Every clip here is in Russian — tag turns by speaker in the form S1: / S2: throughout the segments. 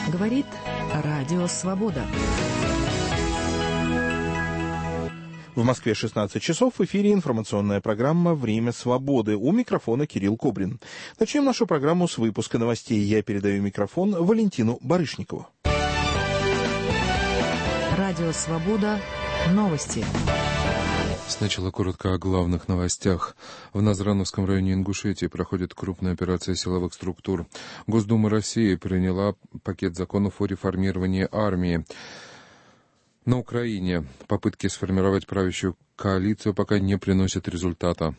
S1: Говорит Радио Свобода.
S2: В Москве 16 часов, в эфире информационная программа «Время свободы». У микрофона Кирилл Кобрин. Начнем нашу программу с выпуска новостей. Я передаю микрофон Валентину Барышникову.
S1: Радио Свобода. Новости.
S3: Сначала коротко о главных новостях. В Назрановском районе Ингушетии проходит крупная операция силовых структур. Госдума России приняла пакет законов о реформировании армии. На Украине попытки сформировать правящую коалицию пока не приносят результата.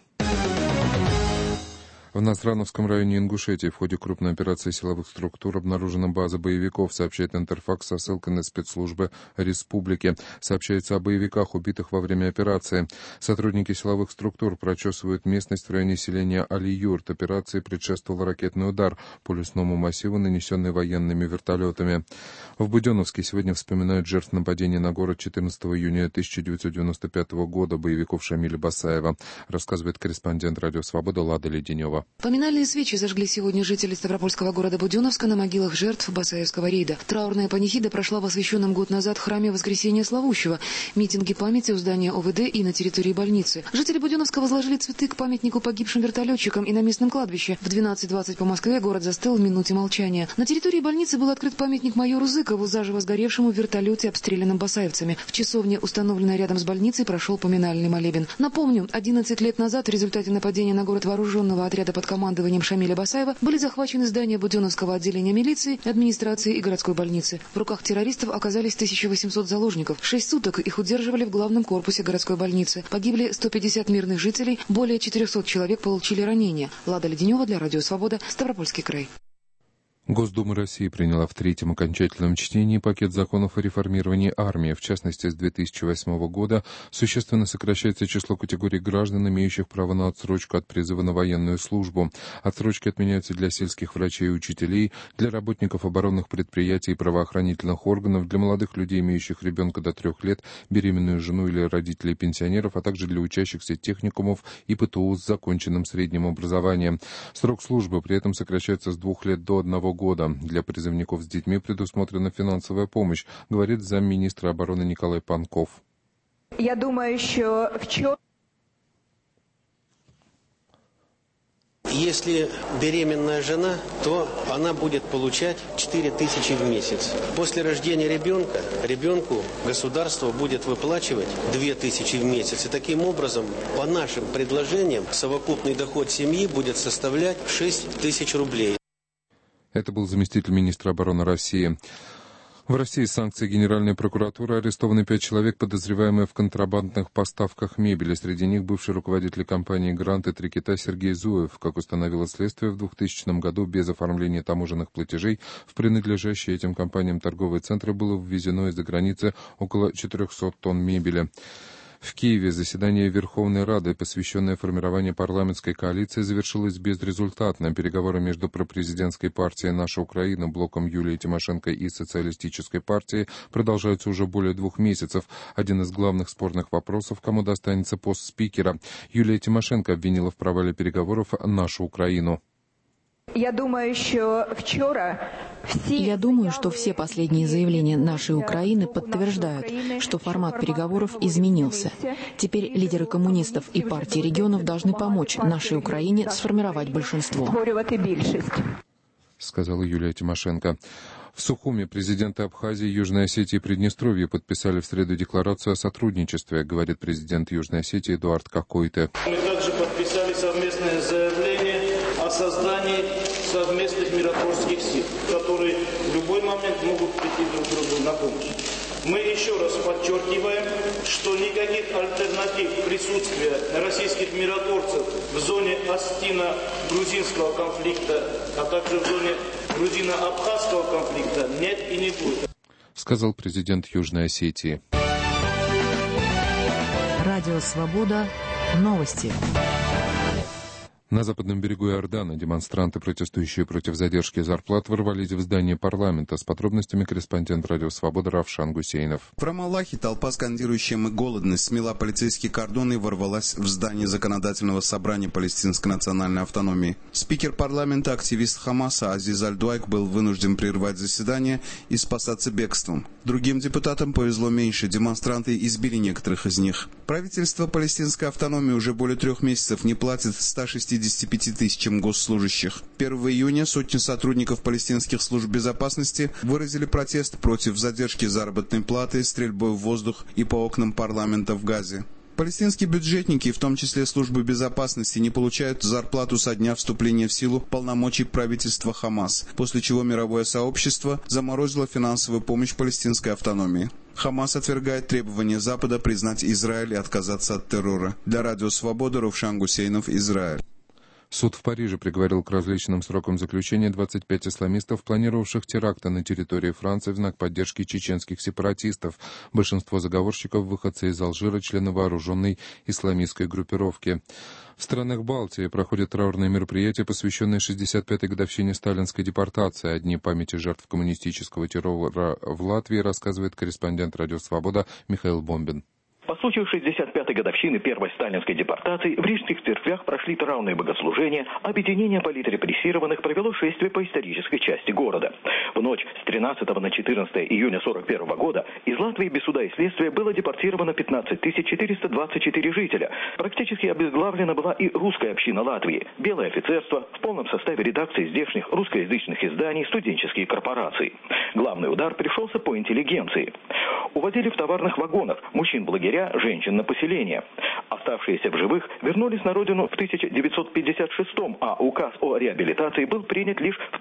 S3: В Назрановском районе Ингушетии в ходе крупной операции силовых структур обнаружена база боевиков, сообщает Интерфакс со ссылкой на спецслужбы республики. Сообщается о боевиках, убитых во время операции. Сотрудники силовых структур прочесывают местность в районе селения Али-Юрт. Операции предшествовал ракетный удар по лесному массиву, нанесенный военными вертолетами. В Буденновске сегодня вспоминают жертв нападения на город 14 июня 1995 года боевиков Шамиля Басаева, рассказывает корреспондент Радио Свобода Лада Леденева.
S4: Поминальные свечи зажгли сегодня жители Ставропольского города Буденновска на могилах жертв Басаевского рейда. Траурная панихида прошла в освященном год назад храме Воскресения Славущего, митинги памяти у здания ОВД и на территории больницы. Жители Буденновска возложили цветы к памятнику погибшим вертолетчикам и на местном кладбище. В 12:20 по Москве город застыл в минуте молчания. На территории больницы был открыт памятник майору Зыкову, заживо сгоревшему в вертолете, обстрелянном басаевцами. В часовне, установленной рядом с больницей, прошел поминальный молебен. Напомню, 11 лет назад в результате нападения на город вооруженного отряда под командованием Шамиля Басаева были захвачены здания Буденновского отделения милиции, администрации и городской больницы. В руках террористов оказались 1800 заложников. 6 суток их удерживали в главном корпусе городской больницы. Погибли 150 мирных жителей, более 400 человек получили ранения. Лада Леденева для Радио Свобода, Ставропольский край.
S3: Госдума России приняла в третьем окончательном чтении пакет законов о реформировании армии. В частности, с 2008 года существенно сокращается число категорий граждан, имеющих право на отсрочку от призыва на военную службу. Отсрочки отменяются для сельских врачей и учителей, для работников оборонных предприятий и правоохранительных органов, для молодых людей, имеющих ребенка до 3 лет, беременную жену или родителей пенсионеров, а также для учащихся техникумов и ПТУ с законченным средним образованием. Срок службы при этом сокращается с 2 лет до 1 года. Для призывников с детьми предусмотрена финансовая помощь, говорит замминистра обороны Николай Панков.
S5: Я думаю, что
S6: Если беременная жена, то она будет получать 4000 в месяц. После рождения ребенку государство будет выплачивать 2000 в месяц. И таким образом, по нашим предложениям, совокупный доход семьи будет составлять 6000 рублей.
S3: Это был заместитель министра обороны России. В России с санкцией Генеральной прокуратуры арестованы 5 человек, подозреваемые в контрабандных поставках мебели. Среди них бывший руководитель компании «Грант» и «Три кита» Сергей Зуев. Как установило следствие, в 2000 году без оформления таможенных платежей в принадлежащие этим компаниям торговые центры было ввезено из-за границы около 400 тонн мебели. В Киеве заседание Верховной Рады, посвященное формированию парламентской коалиции, завершилось безрезультатно. Переговоры между пропрезидентской партией «Наша Украина», блоком Юлии Тимошенко и Социалистической партией продолжаются уже более 2 месяцев. Один из главных спорных вопросов, кому достанется пост спикера. Юлия Тимошенко обвинила в провале переговоров «Нашу Украину».
S5: Я думаю, что
S1: все последние заявления нашей Украины подтверждают, что формат переговоров изменился. Теперь лидеры коммунистов и партии регионов должны помочь нашей Украине сформировать большинство,
S3: сказала Юлия Тимошенко. В Сухуме президенты Абхазии, Южной Осетии и Приднестровья подписали в среду декларацию о сотрудничестве, говорит президент Южной Осетии Эдуард Какойте.
S7: Мы также подписали совместное заявление о создании совместных миротворческих сил, которые в любой момент могут прийти друг другу на помощь. Мы еще раз подчеркиваем, что никаких альтернатив присутствия российских миротворцев в зоне Остино-грузинского конфликта, а также в зоне грузино-абхазского конфликта нет и не будет,
S3: сказал президент Южной Осетии.
S1: Радио Свобода. Новости.
S3: На западном берегу Иордана демонстранты, протестующие против задержки зарплат, ворвались в здание парламента. С подробностями корреспондент «Радио Свобода» Равшан Гусейнов.
S8: В Рамаллахе толпа, скандирующая «Мы голодны», смела полицейские кордоны и ворвалась в здание законодательного собрания Палестинской национальной автономии. Спикер парламента, активист Хамаса Азиз Аль-Дуайк был вынужден прервать заседание и спасаться бегством. Другим депутатам повезло меньше, демонстранты избили некоторых из них. Правительство палестинской автономии уже более 3 месяцев не платит 165 тысячам госслужащих. 1 июня сотни сотрудников палестинских служб безопасности выразили протест против задержки заработной платы, стрельбой в воздух и по окнам парламента в Газе. Палестинские бюджетники, в том числе службы безопасности, не получают зарплату со дня вступления в силу полномочий правительства Хамас, после чего мировое сообщество заморозило финансовую помощь палестинской автономии. Хамас отвергает требования Запада признать Израиль и отказаться от террора. Для Радио Свобода Равшан Гусейнов, Израиль.
S3: Суд в Париже приговорил к различным срокам заключения 25 исламистов, планировавших теракты на территории Франции в знак поддержки чеченских сепаратистов. Большинство заговорщиков – выходцы из Алжира, члены вооруженной исламистской группировки. В странах Балтии проходят траурные мероприятия, посвященные 65-й годовщине сталинской депортации. О дне памяти жертв коммунистического террора в Латвии рассказывает корреспондент «Радио Свобода» Михаил Бомбин.
S9: По случаю 65-й годовщины первой сталинской депортации в рижских церквях прошли траурные богослужения. Объединение политрепрессированных провело шествие по исторической части города. В ночь с 13 на 14 июня 1941 года из Латвии без суда и следствия было депортировано 15 424 жителя. Практически обезглавлена была и русская община Латвии. Белое офицерство в полном составе редакции здешних русскоязычных изданий, студенческие корпорации. Главный удар пришелся по интеллигенции. Увозили в товарных вагонах мужчин-благеря, женщин на поселение. Оставшиеся в живых вернулись на родину в 1956-м, а указ о реабилитации был принят лишь в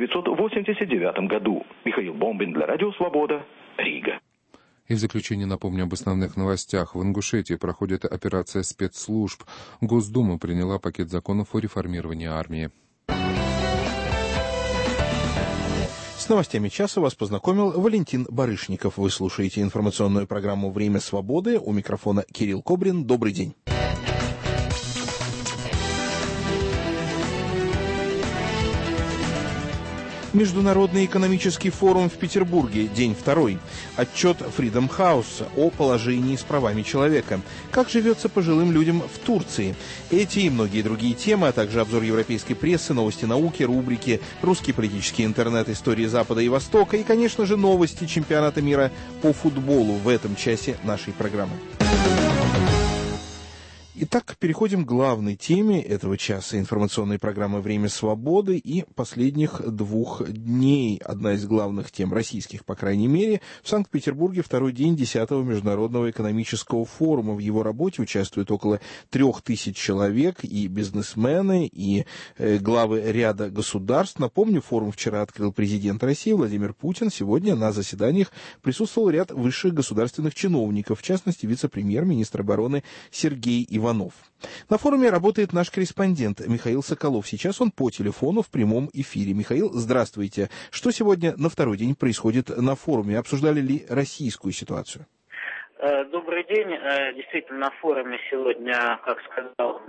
S9: 1989 году. Михаил Бомбин для Радио Свобода, Рига.
S3: И в заключение напомню об основных новостях. В Ингушетии проходит операция спецслужб. Госдума приняла пакет законов о реформировании армии.
S2: С новостями часа вас познакомил Валентин Барышников. Вы слушаете информационную программу «Время свободы». У микрофона Кирилл Кобрин. Добрый день. Международный экономический форум в Петербурге, день 2. Отчет Freedom House о положении с правами человека. Как живется пожилым людям в Турции. Эти и многие другие темы, а также обзор европейской прессы, новости науки, рубрики «Русский политический интернет. Истории Запада и Востока» и, конечно же, новости чемпионата мира по футболу в этом часе нашей программы. Итак, переходим к главной теме этого часа информационной программы «Время свободы» и последних 2 дней. Одна из главных тем российских, по крайней мере, в Санкт-Петербурге второй день 10-го Международного экономического форума. В его работе участвует около 3000 человек, и бизнесмены, и главы ряда государств. Напомню, форум вчера открыл президент России Владимир Путин. Сегодня на заседаниях присутствовал ряд высших государственных чиновников, в частности, вице-премьер-министр обороны Сергей Иванов. На форуме работает наш корреспондент Михаил Соколов. Сейчас он по телефону в прямом эфире. Михаил, здравствуйте. Что сегодня на второй день происходит на форуме? Обсуждали ли российскую ситуацию?
S10: Добрый день. Действительно, на форуме сегодня, как сказал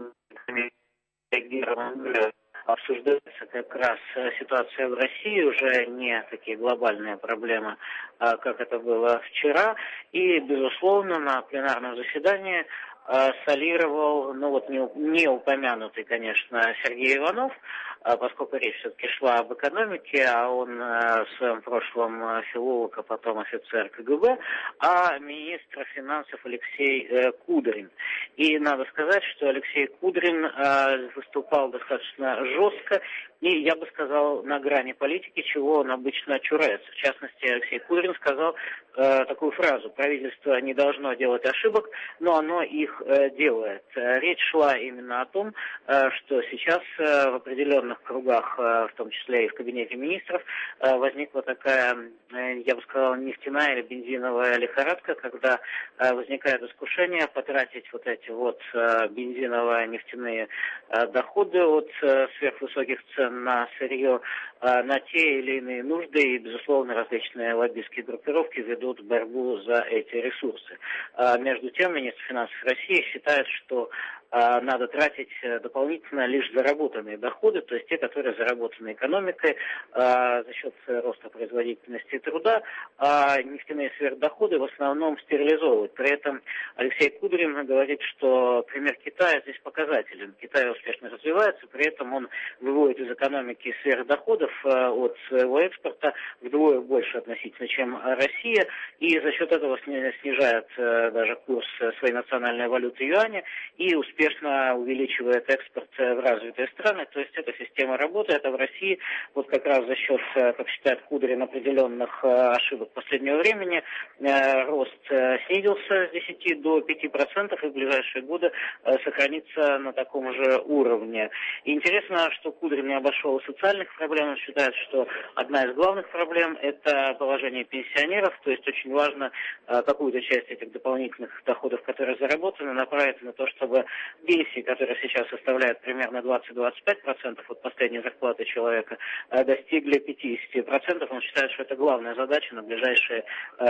S10: Герман, обсуждается как раз ситуация в России, уже не такие глобальные проблемы, как это было вчера. И, безусловно, на пленарном заседании солировал, не упомянутый, конечно, Сергей Иванов, поскольку речь все-таки шла об экономике, а он в своем прошлом филолог, а потом офицер КГБ, а министр финансов Алексей Кудрин. И надо сказать, что Алексей Кудрин выступал достаточно жестко и, я бы сказал, на грани политики, чего он обычно чурается. В частности, Алексей Кудрин сказал такую фразу: правительство не должно делать ошибок, но оно их делает. Речь шла именно о том, что сейчас в определенных кругах, в том числе и в кабинете министров, возникла такая, я бы сказал, нефтяная или бензиновая лихорадка, когда возникает искушение потратить вот эти бензиново-нефтяные доходы от сверхвысоких цен на сырье на те или иные нужды, и, безусловно, различные лоббистские группировки ведут борьбу за эти ресурсы. Между тем, министр финансов России считает, что надо тратить дополнительно лишь заработанные доходы, то есть те, которые заработаны экономикой за счет роста производительности труда, а нефтяные сверхдоходы в основном стерилизовывают. При этом Алексей Кудрин говорит, что пример Китая здесь показателен. Китай успешно развивается, при этом он выводит из экономики сверхдоходов от своего экспорта вдвое больше относительно, чем Россия, и за счет этого снижает даже курс своей национальной валюты юаня и успешно увеличивает экспорт в развитые страны. То есть эта система работает, а в России вот как раз за счет, как считает Кудрин, определенных ошибок последнего времени рост снизился с 10 до 5% и в ближайшие годы сохранится на таком же уровне. И интересно, что Кудрин не обошел социальных проблем. Он считает, что одна из главных проблем – это положение пенсионеров. То есть очень важно какую-то часть этих дополнительных доходов, которые заработаны, направить на то, чтобы пенсии, которые сейчас составляют примерно 20-25% от последней зарплаты человека, достигли 50%. Он считает, что это главная задача на ближайшие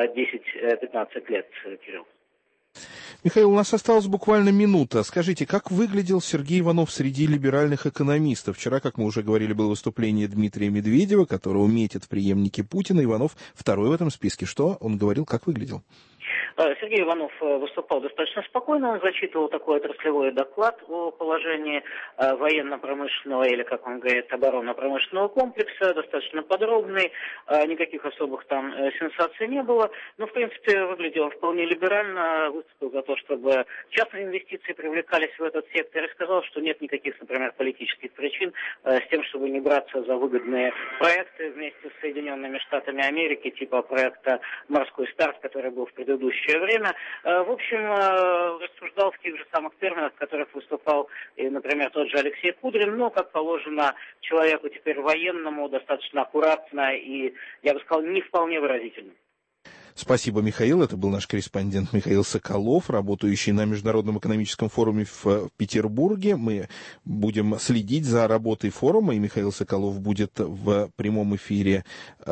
S10: 10-15 лет, Кирилл.
S2: Михаил, у нас осталась буквально минута. Скажите, как выглядел Сергей Иванов среди либеральных экономистов? Вчера, как мы уже говорили, было выступление Дмитрия Медведева, которого метят в преемнике Путина. Иванов второй в этом списке. Что он говорил, как выглядел?
S10: Сергей Иванов выступал достаточно спокойно, он зачитывал такой отраслевой доклад о положении военно-промышленного, или, как он говорит, оборонно-промышленного комплекса, достаточно подробный, никаких особых там сенсаций не было, но, в принципе, выглядел вполне либерально, выступил за то, чтобы частные инвестиции привлекались в этот сектор, и сказал, что нет никаких, например, политических причин с тем, чтобы не браться за выгодные проекты вместе с Соединенными Штатами Америки, типа проекта «Морской старт», который был в предыдущее время. В общем, рассуждал в тех же самых терминах, в которых выступал, например, тот же Алексей Кудрин, но, как положено человеку теперь военному, достаточно аккуратно и, я бы сказал, не вполне выразительно.
S2: Спасибо, Михаил. Это был наш корреспондент Михаил Соколов, работающий на Международном экономическом форуме в Петербурге. Мы будем следить за работой форума, и Михаил Соколов будет в прямом эфире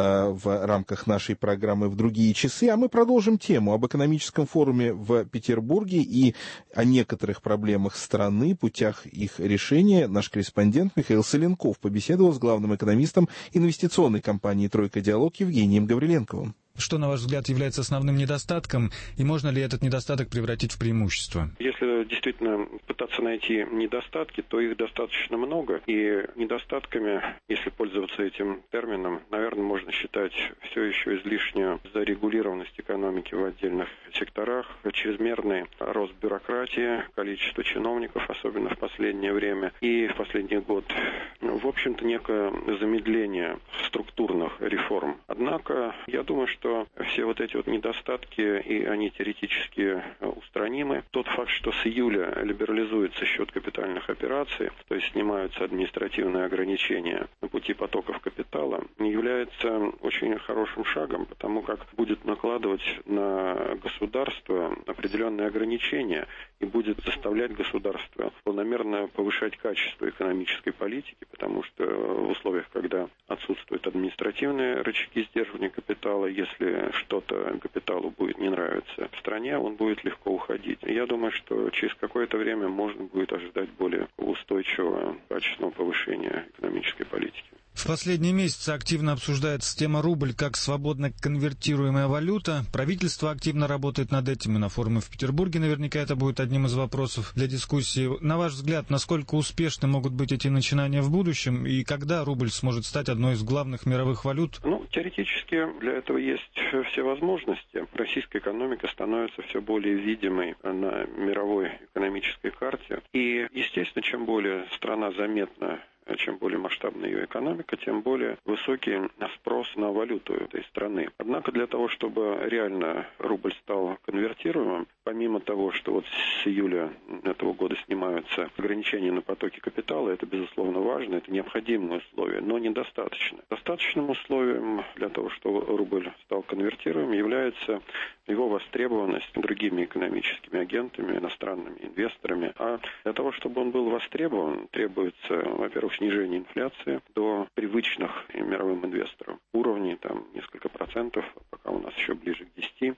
S2: в рамках нашей программы в другие часы. А мы продолжим тему об экономическом форуме в Петербурге и о некоторых проблемах страны, путях их решения. Наш корреспондент Михаил Соленков побеседовал с главным экономистом инвестиционной компании «Тройка Диалог» Евгением Гавриленковым.
S11: Что, на ваш взгляд, является основным недостатком, и можно ли этот недостаток превратить в преимущество?
S12: Если действительно пытаться найти недостатки, то их достаточно много, и недостатками, если пользоваться этим термином, наверное, можно считать все еще излишнюю зарегулированность экономики в отдельных секторах, чрезмерный рост бюрократии, количество чиновников, особенно в последнее время, и в последний год, в общем-то, некое замедление структурных реформ. Однако, я думаю, что все вот эти вот недостатки, и они теоретически устранимы. Тот факт, что с июля либерализуется счет капитальных операций, то есть снимаются административные ограничения на пути потоков капитала, является очень хорошим шагом, потому как будет накладывать на государство определенные ограничения и будет заставлять государство планомерно повышать качество экономической политики, потому что в условиях, когда отсутствуют административные рычаги сдерживания капитала, если что-то капиталу будет не нравиться в стране, он будет легко уходить. Я думаю, что через какое-то время можно будет ожидать более устойчивого, качественного повышения экономической политики.
S11: В последние месяцы активно обсуждается тема рубль как свободно конвертируемая валюта. Правительство активно работает над этим, и на форуме в Петербурге наверняка это будет одним из вопросов для дискуссии. На ваш взгляд, насколько успешны могут быть эти начинания в будущем, и когда рубль сможет стать одной из главных мировых валют?
S12: Теоретически для этого есть все возможности. Российская экономика становится все более видимой на мировой экономической карте. И, естественно, чем более страна заметна, чем более масштабна ее экономика, тем более высокий спрос на валюту этой страны. Однако для того, чтобы реально рубль стал конвертируемым, помимо того, что вот с июля этого года снимаются ограничения на потоки капитала, это, безусловно, важно, это необходимое условие, но недостаточно. Достаточным условием для того, чтобы рубль стал конвертируемым, является его востребованность другими экономическими агентами, иностранными инвесторами. А для того, чтобы он был востребован, требуется, во-первых, снижение инфляции до привычных мировым инвесторам уровней, там несколько процентов, пока у нас еще ближе к 10%.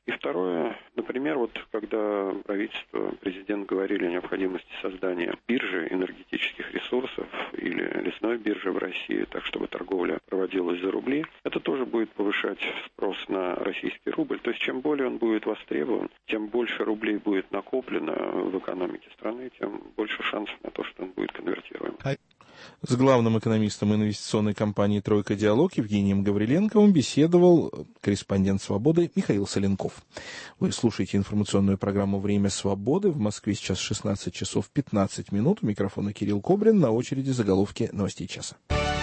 S12: И второе, например, вот когда правительство, президент говорили о необходимости создания биржи энергетических ресурсов или лесной биржи в России, так чтобы торговля проводилась за рубли, это тоже будет повышать спрос на российский рубль. То есть чем более он будет востребован, тем больше рублей будет накоплено в экономике страны, тем больше шансов на то, что он будет конвертируем.
S2: С главным экономистом инвестиционной компании «Тройка Диалог» Евгением Гавриленковым беседовал корреспондент «Свободы» Михаил Соленков. Вы слушаете информационную программу «Время свободы». В Москве сейчас 16 часов 15 минут. У микрофона Кирилл Кобрин. На очереди заголовки новостей часа.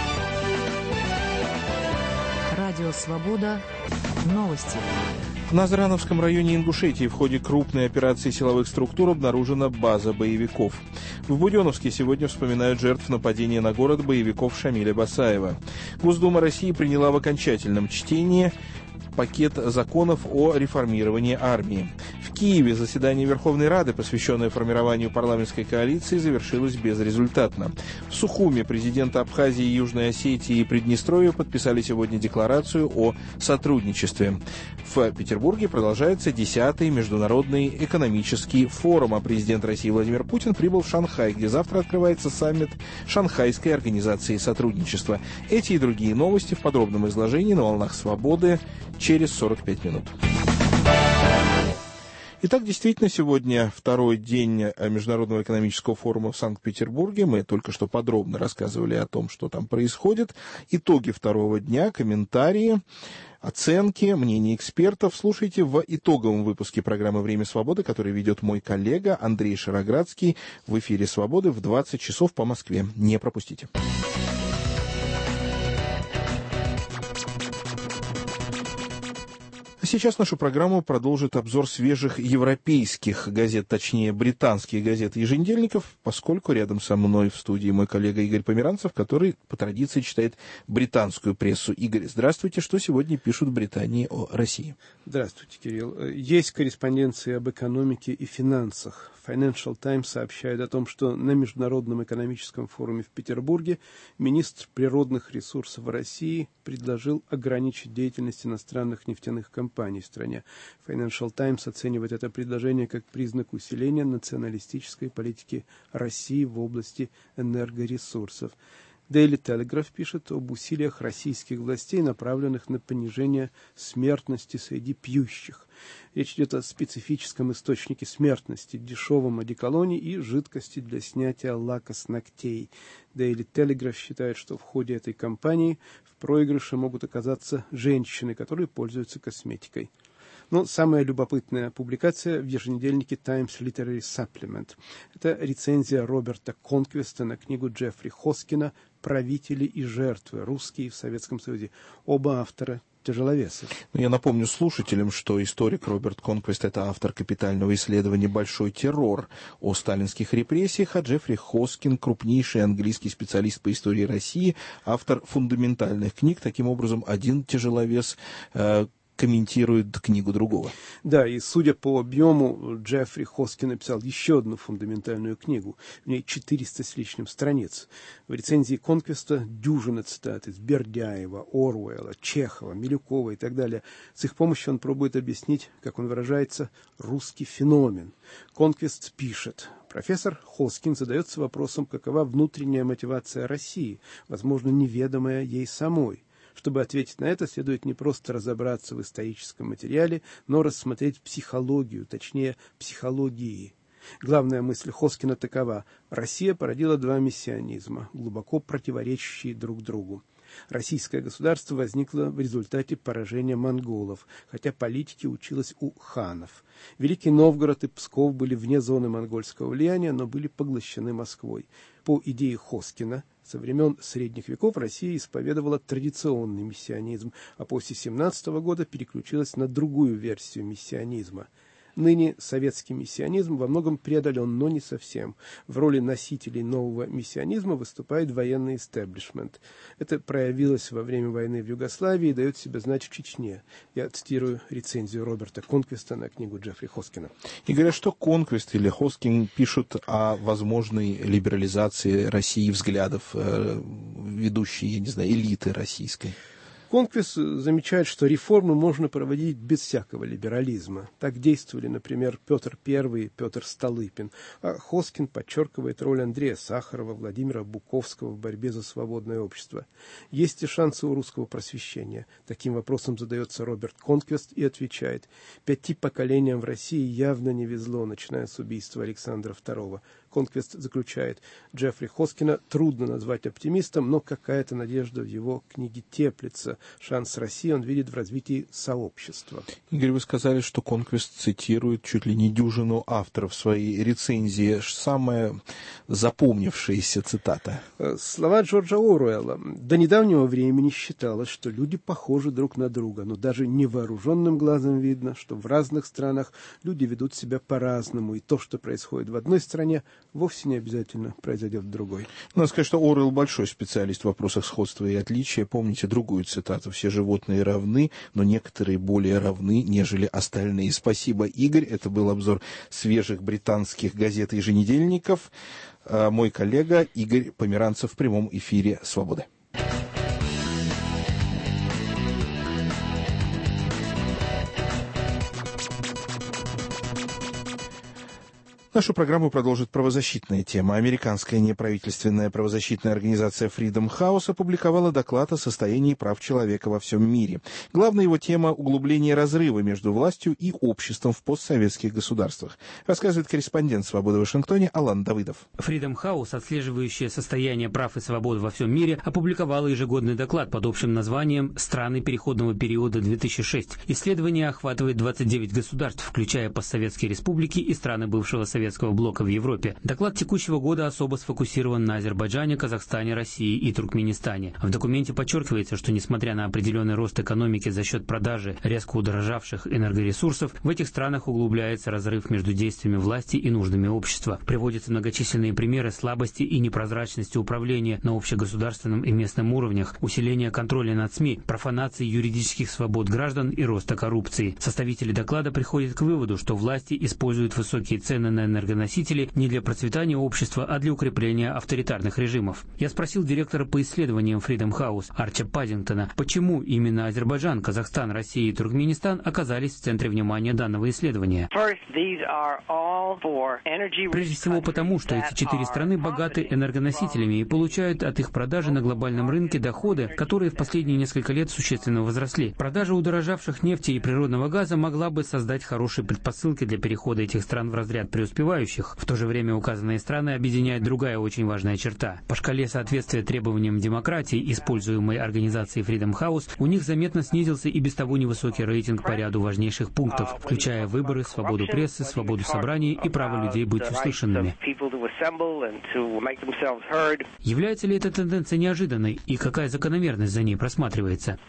S1: Радио «Свобода». Новости.
S2: В Назрановском районе Ингушетии в ходе крупной операции силовых структур обнаружена база боевиков. В Буденновске сегодня вспоминают жертв нападения на город боевиков Шамиля Басаева. Госдума России приняла в окончательном чтении пакет законов о реформировании армии. В Киеве заседание Верховной Рады, посвященное формированию парламентской коалиции, завершилось безрезультатно. В Сухуме президенты Абхазии, Южной Осетии и Приднестровья подписали сегодня декларацию о сотрудничестве. В Петербурге продолжается 10-й международный экономический форум, а президент России Владимир Путин прибыл в Шанхай, где завтра открывается саммит Шанхайской организации сотрудничества. Эти и другие новости в подробном изложении на волнах «Свободы» через 45 минут. Итак, действительно, сегодня второй день Международного экономического форума в Санкт-Петербурге. Мы только что подробно рассказывали о том, что там происходит. Итоги второго дня, комментарии, оценки, мнения экспертов слушайте в итоговом выпуске программы «Время свободы», который ведет мой коллега Андрей Шароградский в эфире «Свободы» в 20 часов по Москве. Не пропустите. Сейчас нашу программу продолжит обзор свежих европейских газет, точнее британских газет и еженедельников, поскольку рядом со мной в студии мой коллега Игорь Померанцев, который по традиции читает британскую прессу. Игорь, здравствуйте. Что сегодня пишут в Британии о России?
S13: Здравствуйте, Кирилл. Есть корреспонденции об экономике и финансах. Financial Times сообщает о том, что на Международном экономическом форуме в Петербурге министр природных ресурсов России предложил ограничить деятельность иностранных нефтяных компаний в стране. Financial Times оценивает это предложение как признак усиления националистической политики России в области энергоресурсов. Daily Telegraph пишет об усилиях российских властей, направленных на понижение смертности среди пьющих. Речь идет о специфическом источнике смертности, дешевом одеколоне и жидкости для снятия лака с ногтей. Daily Telegraph считает, что в ходе этой кампании в проигрыше могут оказаться женщины, которые пользуются косметикой. Но самая любопытная публикация в еженедельнике Times Literary Supplement. Это рецензия Роберта Конквиста на книгу Джеффри Хоскина «Правители и жертвы. Русские в Советском Союзе». Оба автора тяжеловесы.
S2: Я напомню слушателям, что историк Роберт Конквист – это автор капитального исследования «Большой террор» о сталинских репрессиях, а Джеффри Хоскин – крупнейший английский специалист по истории России, автор фундаментальных книг. Таким образом, один тяжеловес комментирует книгу другого.
S13: Да, и судя по объему, Джеффри Хоскин написал еще одну фундаментальную книгу. В ней 400 с лишним страниц. В рецензии Конквиста дюжина цитат из Бердяева, Оруэлла, Чехова, Милюкова и так далее. С их помощью он пробует объяснить, как он выражается, русский феномен. Конквист пишет: профессор Хоскин задается вопросом, какова внутренняя мотивация России, возможно, неведомая ей самой. Чтобы ответить на это, следует не просто разобраться в историческом материале, но рассмотреть психологию, точнее, психологии. Главная мысль Хоскина такова: Россия породила два мессианизма, глубоко противоречащие друг другу. Российское государство возникло в результате поражения монголов, хотя политике училось у ханов. Великий Новгород и Псков были вне зоны монгольского влияния, но были поглощены Москвой. По идее Хоскина, со времен средних веков Россия исповедовала традиционный мессианизм, а после 17 года переключилась на другую версию мессианизма. Ныне советский мессианизм во многом преодолен, но не совсем. В роли носителей нового мессианизма выступает военный истеблишмент. Это проявилось во время войны в Югославии и дает себя знать в Чечне. Я цитирую рецензию Роберта Конквиста на книгу Джеффри Хоскина.
S2: И говорят, что Конквист или Хоскин пишут о возможной либерализации России взглядов ведущей, элиты российской.
S13: Конквис замечает, что реформы можно проводить без всякого либерализма. Так действовали, например, Петр I и Петр Столыпин. А Хоскин подчеркивает роль Андрея Сахарова, Владимира Буковского в борьбе за свободное общество. Есть ли шансы у русского просвещения? Таким вопросом задается Роберт Конквист и отвечает: 5 поколениям в России явно не везло, начиная с убийства Александра II. Конквист заключает: Джеффри Хоскина трудно назвать оптимистом, но какая-то надежда в его книге теплится. Шанс России он видит в развитии сообщества.
S2: Игорь, вы сказали, что Конквист цитирует чуть ли не дюжину авторов своей рецензии. Самая запомнившаяся цитата.
S13: Слова Джорджа Оруэлла. До недавнего времени считалось, что люди похожи друг на друга, но даже невооруженным глазом видно, что в разных странах люди ведут себя по-разному, и то, что происходит в одной стране, вовсе не обязательно произойдет в другой.
S2: Надо сказать, что Оруэлл большой специалист в вопросах сходства и отличия. Помните другую цитату: «Все животные равны, но некоторые более равны, нежели остальные». Спасибо, Игорь. Это был обзор свежих британских газет и еженедельников. Мой коллега Игорь Померанцев в прямом эфире «Свободы». Нашу программу продолжит правозащитная тема. Американская неправительственная правозащитная организация Freedom House опубликовала доклад о состоянии прав человека во всем мире. Главная его тема – углубление разрыва между властью и обществом в постсоветских государствах. Рассказывает корреспондент «Свободы» в Вашингтоне Алан Давыдов.
S14: Freedom House, отслеживающая состояние прав и свобод во всем мире, опубликовала ежегодный доклад под общим названием «Страны переходного периода 2006». Исследование охватывает 29 государств, включая постсоветские республики и страны бывшего Советского блока в Европе. Доклад текущего года особо сфокусирован на Азербайджане, Казахстане, России и Туркменистане. В документе подчеркивается, что несмотря на определенный рост экономики за счет продажи резко удорожавших энергоресурсов, в этих странах углубляется разрыв между действиями власти и нуждами общества. Приводятся многочисленные примеры слабости и непрозрачности управления на общегосударственном и местном уровнях, усиления контроля над СМИ, профанации юридических свобод граждан и роста коррупции. Составители доклада приходят к выводу, что власти используют высокие цены на энергоносители не для процветания общества, а для укрепления авторитарных режимов. Я спросил директора по исследованиям Freedom House Арча Паддингтона, почему именно Азербайджан, Казахстан, Россия и Туркменистан оказались в центре внимания данного исследования. Прежде всего потому, что эти 4 страны богаты энергоносителями и получают от их продажи на глобальном рынке доходы, которые в последние несколько лет существенно возросли. Продажа удорожавших нефти и природного газа могла бы создать хорошие предпосылки для перехода этих стран в разряд преуспевающих. В то же время указанные страны объединяет другая очень важная черта. По шкале соответствия требованиям демократии, используемой организацией Freedom House, у них заметно снизился и без того невысокий рейтинг по ряду важнейших пунктов, включая выборы, свободу прессы, свободу собраний и право людей быть услышанными. Является ли эта тенденция неожиданной и какая закономерность за ней просматривается?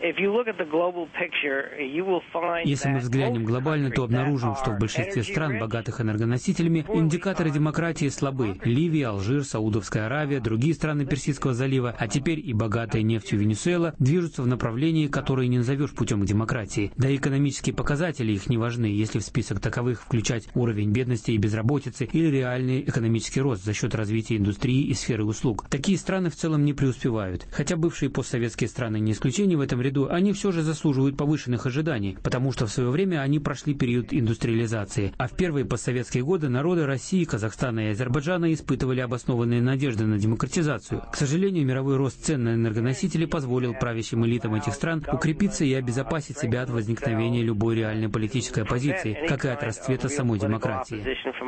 S14: Если мы взглянем глобально, то обнаружим, что в большинстве стран, богатых энергоносителями, индикаторы демократии слабы. Ливия, Алжир, Саудовская Аравия, другие страны Персидского залива, а теперь и богатая нефтью Венесуэла, движутся в направлении, которое не назовешь путем к демократии. Да и экономические показатели их не важны, если в список таковых включать уровень бедности и безработицы или реальный экономический рост за счет развития индустрии и сферы услуг. Такие страны в целом не преуспевают. Хотя бывшие постсоветские страны не исключение в этом ряду, они все же заслуживают повышенных ожиданий, потому что в свое время они прошли период индустриализации, а в первые постсоветские годы народы России, Казахстана и Азербайджана испытывали обоснованные надежды на демократизацию. К сожалению, мировой рост цен на энергоносители позволил правящим элитам этих стран укрепиться и обезопасить себя от возникновения любой реальной политической оппозиции, как и от расцвета самой демократии.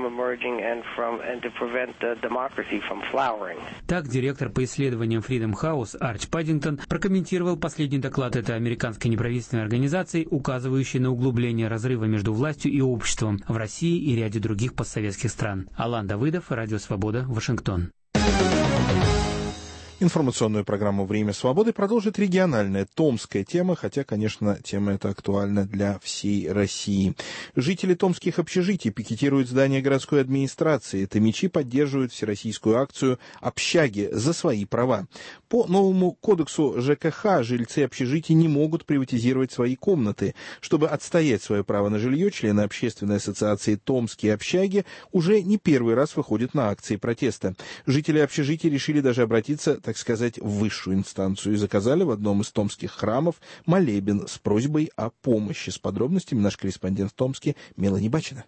S14: Так, директор по исследованиям Freedom House Арч Паддингтон прокомментировал последний доклад этой американской неправительственной организации, указывающий на углубление разрыва между властью и обществом в России и ряде других постсоветских стран. Алан Давыдов, Радио Свобода, Вашингтон.
S2: Информационную программу «Время свободы» продолжит региональная томская тема, хотя, конечно, тема эта актуальна для всей России. Жители томских общежитий пикетируют здание городской администрации. Томичи поддерживают всероссийскую акцию «Общаги за свои права». По новому кодексу ЖКХ жильцы общежитий не могут приватизировать свои комнаты. Чтобы отстоять свое право на жилье, члены общественной ассоциации «Томские общаги» уже не первый раз выходят на акции протеста. Жители общежитий решили даже обратиться, так сказать, в высшую инстанцию и заказали в одном из томских храмов молебен с просьбой о помощи. С подробностями наш корреспондент в Томске Мелани Бачина.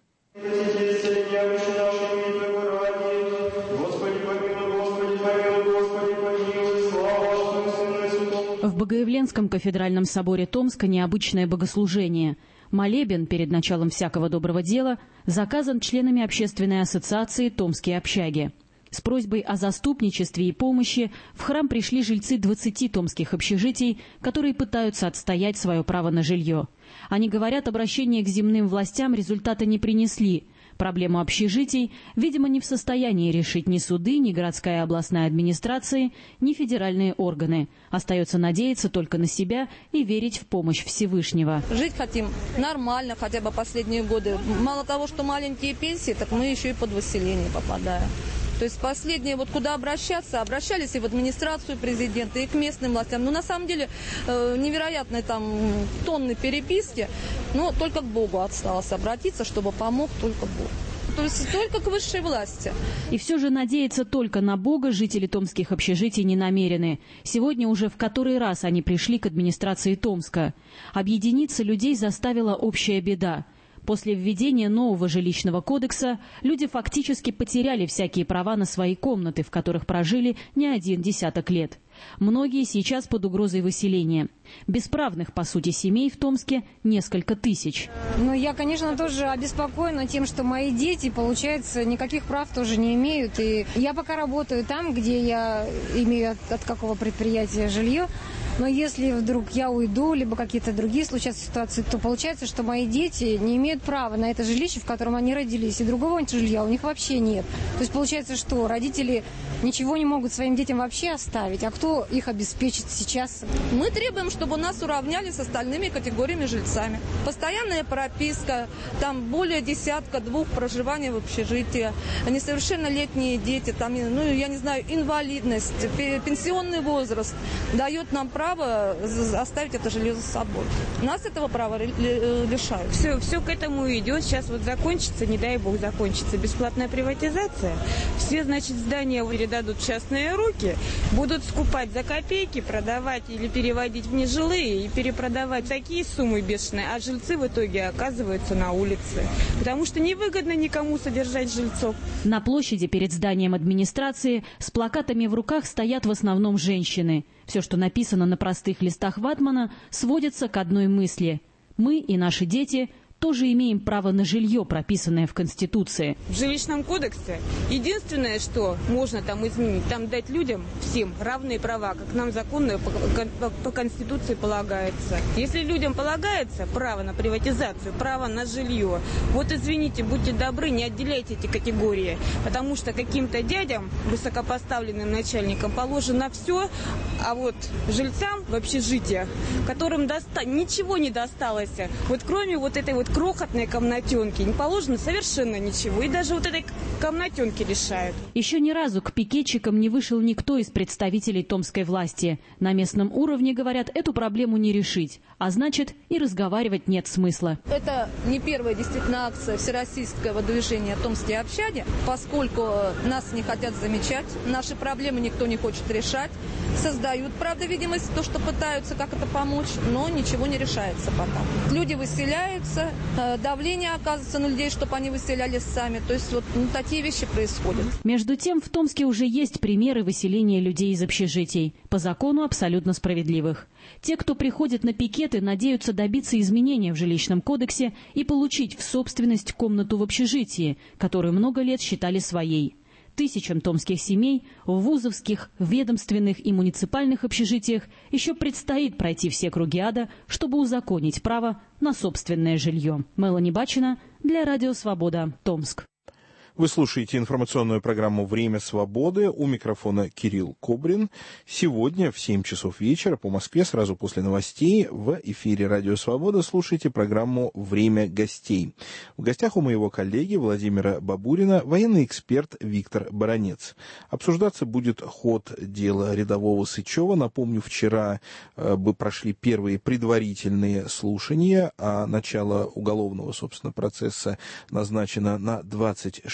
S15: В Богоявленском кафедральном соборе Томска необычное богослужение. Молебен перед началом всякого доброго дела заказан членами общественной ассоциации «Томские общаги». С просьбой о заступничестве и помощи в храм пришли жильцы 20 томских общежитий, которые пытаются отстоять свое право на жилье. Они говорят, обращение к земным властям результата не принесли. Проблему общежитий, видимо, не в состоянии решить ни суды, ни городская и областная администрации, ни федеральные органы. Остается надеяться только на себя и верить в помощь Всевышнего.
S16: Жить хотим нормально, хотя бы последние годы. Мало того, что маленькие пенсии, так мы еще и под выселение попадаем. То есть последние, вот куда обращаться, обращались и в администрацию президента, и к местным властям. Но на самом деле невероятные там тонны переписки, но только к Богу осталось обратиться, чтобы помог только Бог. То есть только к высшей власти.
S15: И все же надеяться только на Бога жители томских общежитий не намерены. Сегодня уже в который раз они пришли к администрации Томска. Объединиться людей заставила общая беда. После введения нового жилищного кодекса люди фактически потеряли всякие права на свои комнаты, в которых прожили не один десяток лет. Многие сейчас под угрозой выселения. Бесправных, по сути, семей в Томске несколько тысяч.
S17: Ну, я, конечно, тоже обеспокоена тем, что мои дети, получается, никаких прав тоже не имеют. И я пока работаю там, где я имею от какого предприятия жилье. Но если вдруг я уйду, либо какие-то другие случатся ситуации, то получается, что мои дети не имеют права на это жилище, в котором они родились, и другого жилья у них вообще нет. То есть получается, что родители ничего не могут своим детям вообще оставить, а кто их обеспечит сейчас?
S16: Мы требуем, чтобы нас уравняли с остальными категориями жильцами. Постоянная прописка, там более десятка-двух проживаний в общежитии, несовершеннолетние дети, там, ну, я не знаю, инвалидность, пенсионный возраст дает нам право оставить это жилье за собой. Нас этого права лишают.
S18: Все к этому идет. Сейчас вот закончится, не дай бог закончится бесплатная приватизация. Все, значит, здания передадут в частные руки, будут скупать за копейки, продавать или переводить в нежилые и перепродавать такие суммы бешеные, а жильцы в итоге оказываются на улице. Потому что невыгодно никому содержать жильцов.
S15: На площади перед зданием администрации с плакатами в руках стоят в основном женщины. Все, что написано на простых листах ватмана, сводится к одной мысли. Мы и наши дети тоже имеем право на жилье, прописанное в Конституции.
S18: В жилищном кодексе единственное, что можно там изменить, там дать людям всем равные права, как нам законно по Конституции полагается. Если людям полагается право на приватизацию, право на жилье, вот извините, будьте добры, не отделяйте эти категории, потому что каким-то дядям, высокопоставленным начальникам положено все, а вот жильцам в общежитиях, которым ничего не досталось, вот кроме вот этой вот крохотной комнатенки не положено совершенно ничего. И даже вот этой комнатенки лишают.
S15: Еще ни разу к пикетчикам не вышел никто из представителей томской власти. На местном уровне, говорят, эту проблему не решить. А значит, и разговаривать нет смысла.
S16: Это не первая действительно акция всероссийского движения «Томские общаги», поскольку нас не хотят замечать, наши проблемы никто не хочет решать. Создают, правда, видимость, то, что пытаются как это помочь, но ничего не решается потом. Люди выселяются, давление оказывается на людей, чтобы они выселялись сами. То есть вот такие вещи происходят.
S15: Между тем, в Томске уже есть примеры выселения людей из общежитий. По закону абсолютно справедливых. Те, кто приходит на пикеты, надеются добиться изменения в жилищном кодексе и получить в собственность комнату в общежитии, которую много лет считали своей. Тысячам томских семей в вузовских, ведомственных и муниципальных общежитиях еще предстоит пройти все круги ада, чтобы узаконить право на собственное жилье. Мелани Бачина для Радио Свобода, Томск.
S2: Вы слушаете информационную программу «Время свободы». У микрофона Кирилл Кобрин. Сегодня в 7 часов вечера по Москве, сразу после новостей, в эфире «Радио Свобода» слушайте программу «Время гостей». В гостях у моего коллеги Владимира Бабурина военный эксперт Виктор Баранец. Обсуждаться будет ход дела рядового Сычева. Напомню, вчера прошли первые предварительные слушания, а начало уголовного, собственно, процесса назначено на 26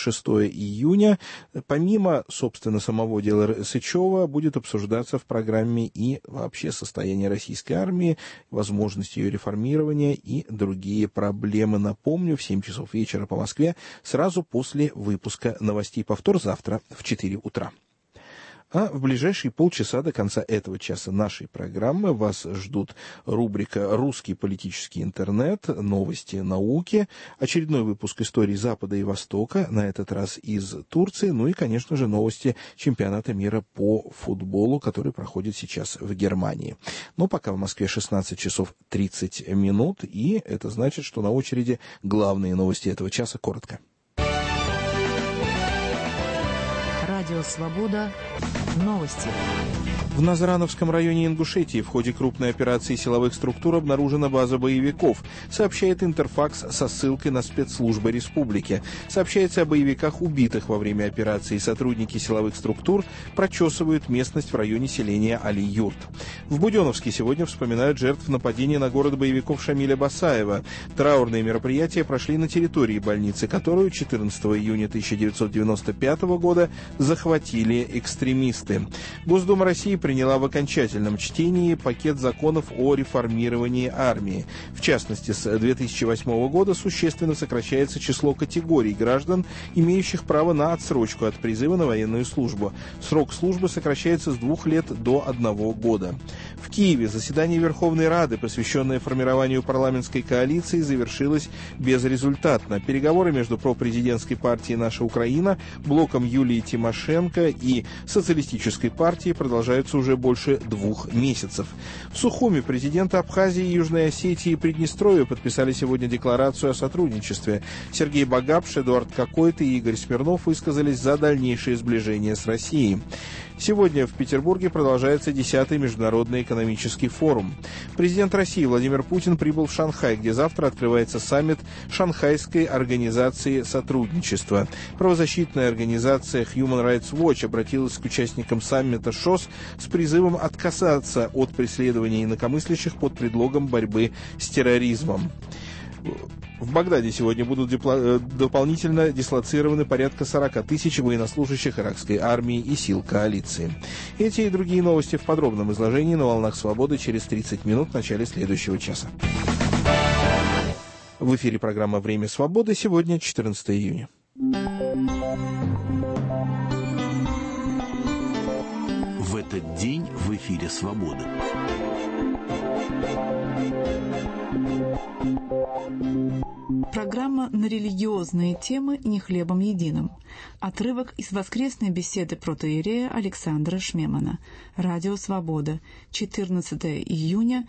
S2: 6 июня. Помимо, собственно, самого дела Сычева, будет обсуждаться в программе и вообще состояние российской армии, возможность ее реформирования и другие проблемы. Напомню, в 7 часов вечера по Москве, сразу после выпуска новостей. Повтор завтра в 4 утра. А в ближайшие полчаса до конца этого часа нашей программы вас ждут рубрика «Русский политический интернет», новости науки, очередной выпуск истории Запада и Востока, на этот раз из Турции, ну и, конечно же, новости чемпионата мира по футболу, который проходит сейчас в Германии. Но пока в Москве 16 часов 30 минут, и это значит, что на очереди главные новости этого часа коротко.
S1: Радио «Свобода». Новости.
S2: В Назрановском районе Ингушетии в ходе крупной операции силовых структур обнаружена база боевиков, сообщает Интерфакс со ссылкой на спецслужбы республики. Сообщается о боевиках, убитых во время операции. Сотрудники силовых структур прочесывают местность в районе селения Али-Юрт. В Буденновске сегодня вспоминают жертв нападения на город боевиков Шамиля Басаева. Траурные мероприятия прошли на территории больницы, которую 14 июня 1995 года захватили экстремисты. Госдума России приняла в окончательном чтении пакет законов о реформировании армии. В частности, с 2008 года существенно сокращается число категорий граждан, имеющих право на отсрочку от призыва на военную службу. Срок службы сокращается с 2 лет до 1 года. В Киеве заседание Верховной Рады, посвященное формированию парламентской коалиции, завершилось безрезультатно. Переговоры между пропрезидентской партией «Наша Украина», блоком Юлии Тимошенко и социалистической партией продолжаются уже больше 2 месяцев. В Сухуми президенты Абхазии, Южной Осетии и Приднестровья подписали сегодня декларацию о сотрудничестве. Сергей Багапш, Эдуард Кокойт и Игорь Смирнов высказались за дальнейшее сближение с Россией. Сегодня в Петербурге продолжается 10-й Международный экономический форум. Президент России Владимир Путин прибыл в Шанхай, где завтра открывается саммит Шанхайской организации сотрудничества. Правозащитная организация Human Rights Watch обратилась к участникам саммита ШОС с призывом отказаться от преследования инакомыслящих под предлогом борьбы с терроризмом. В Багдаде сегодня будут дополнительно дислоцированы порядка 40 тысяч военнослужащих иракской армии и сил коалиции. Эти и другие новости в подробном изложении на «Волнах Свободы» через 30 минут в начале следующего часа. В эфире программа «Время свободы». Сегодня 14 июня.
S19: В этот день в эфире «Свободы».
S20: Программа на религиозные темы «Не хлебом единым». Отрывок из воскресной беседы протоиерея Александра Шмемана. Радио «Свобода». 14 июня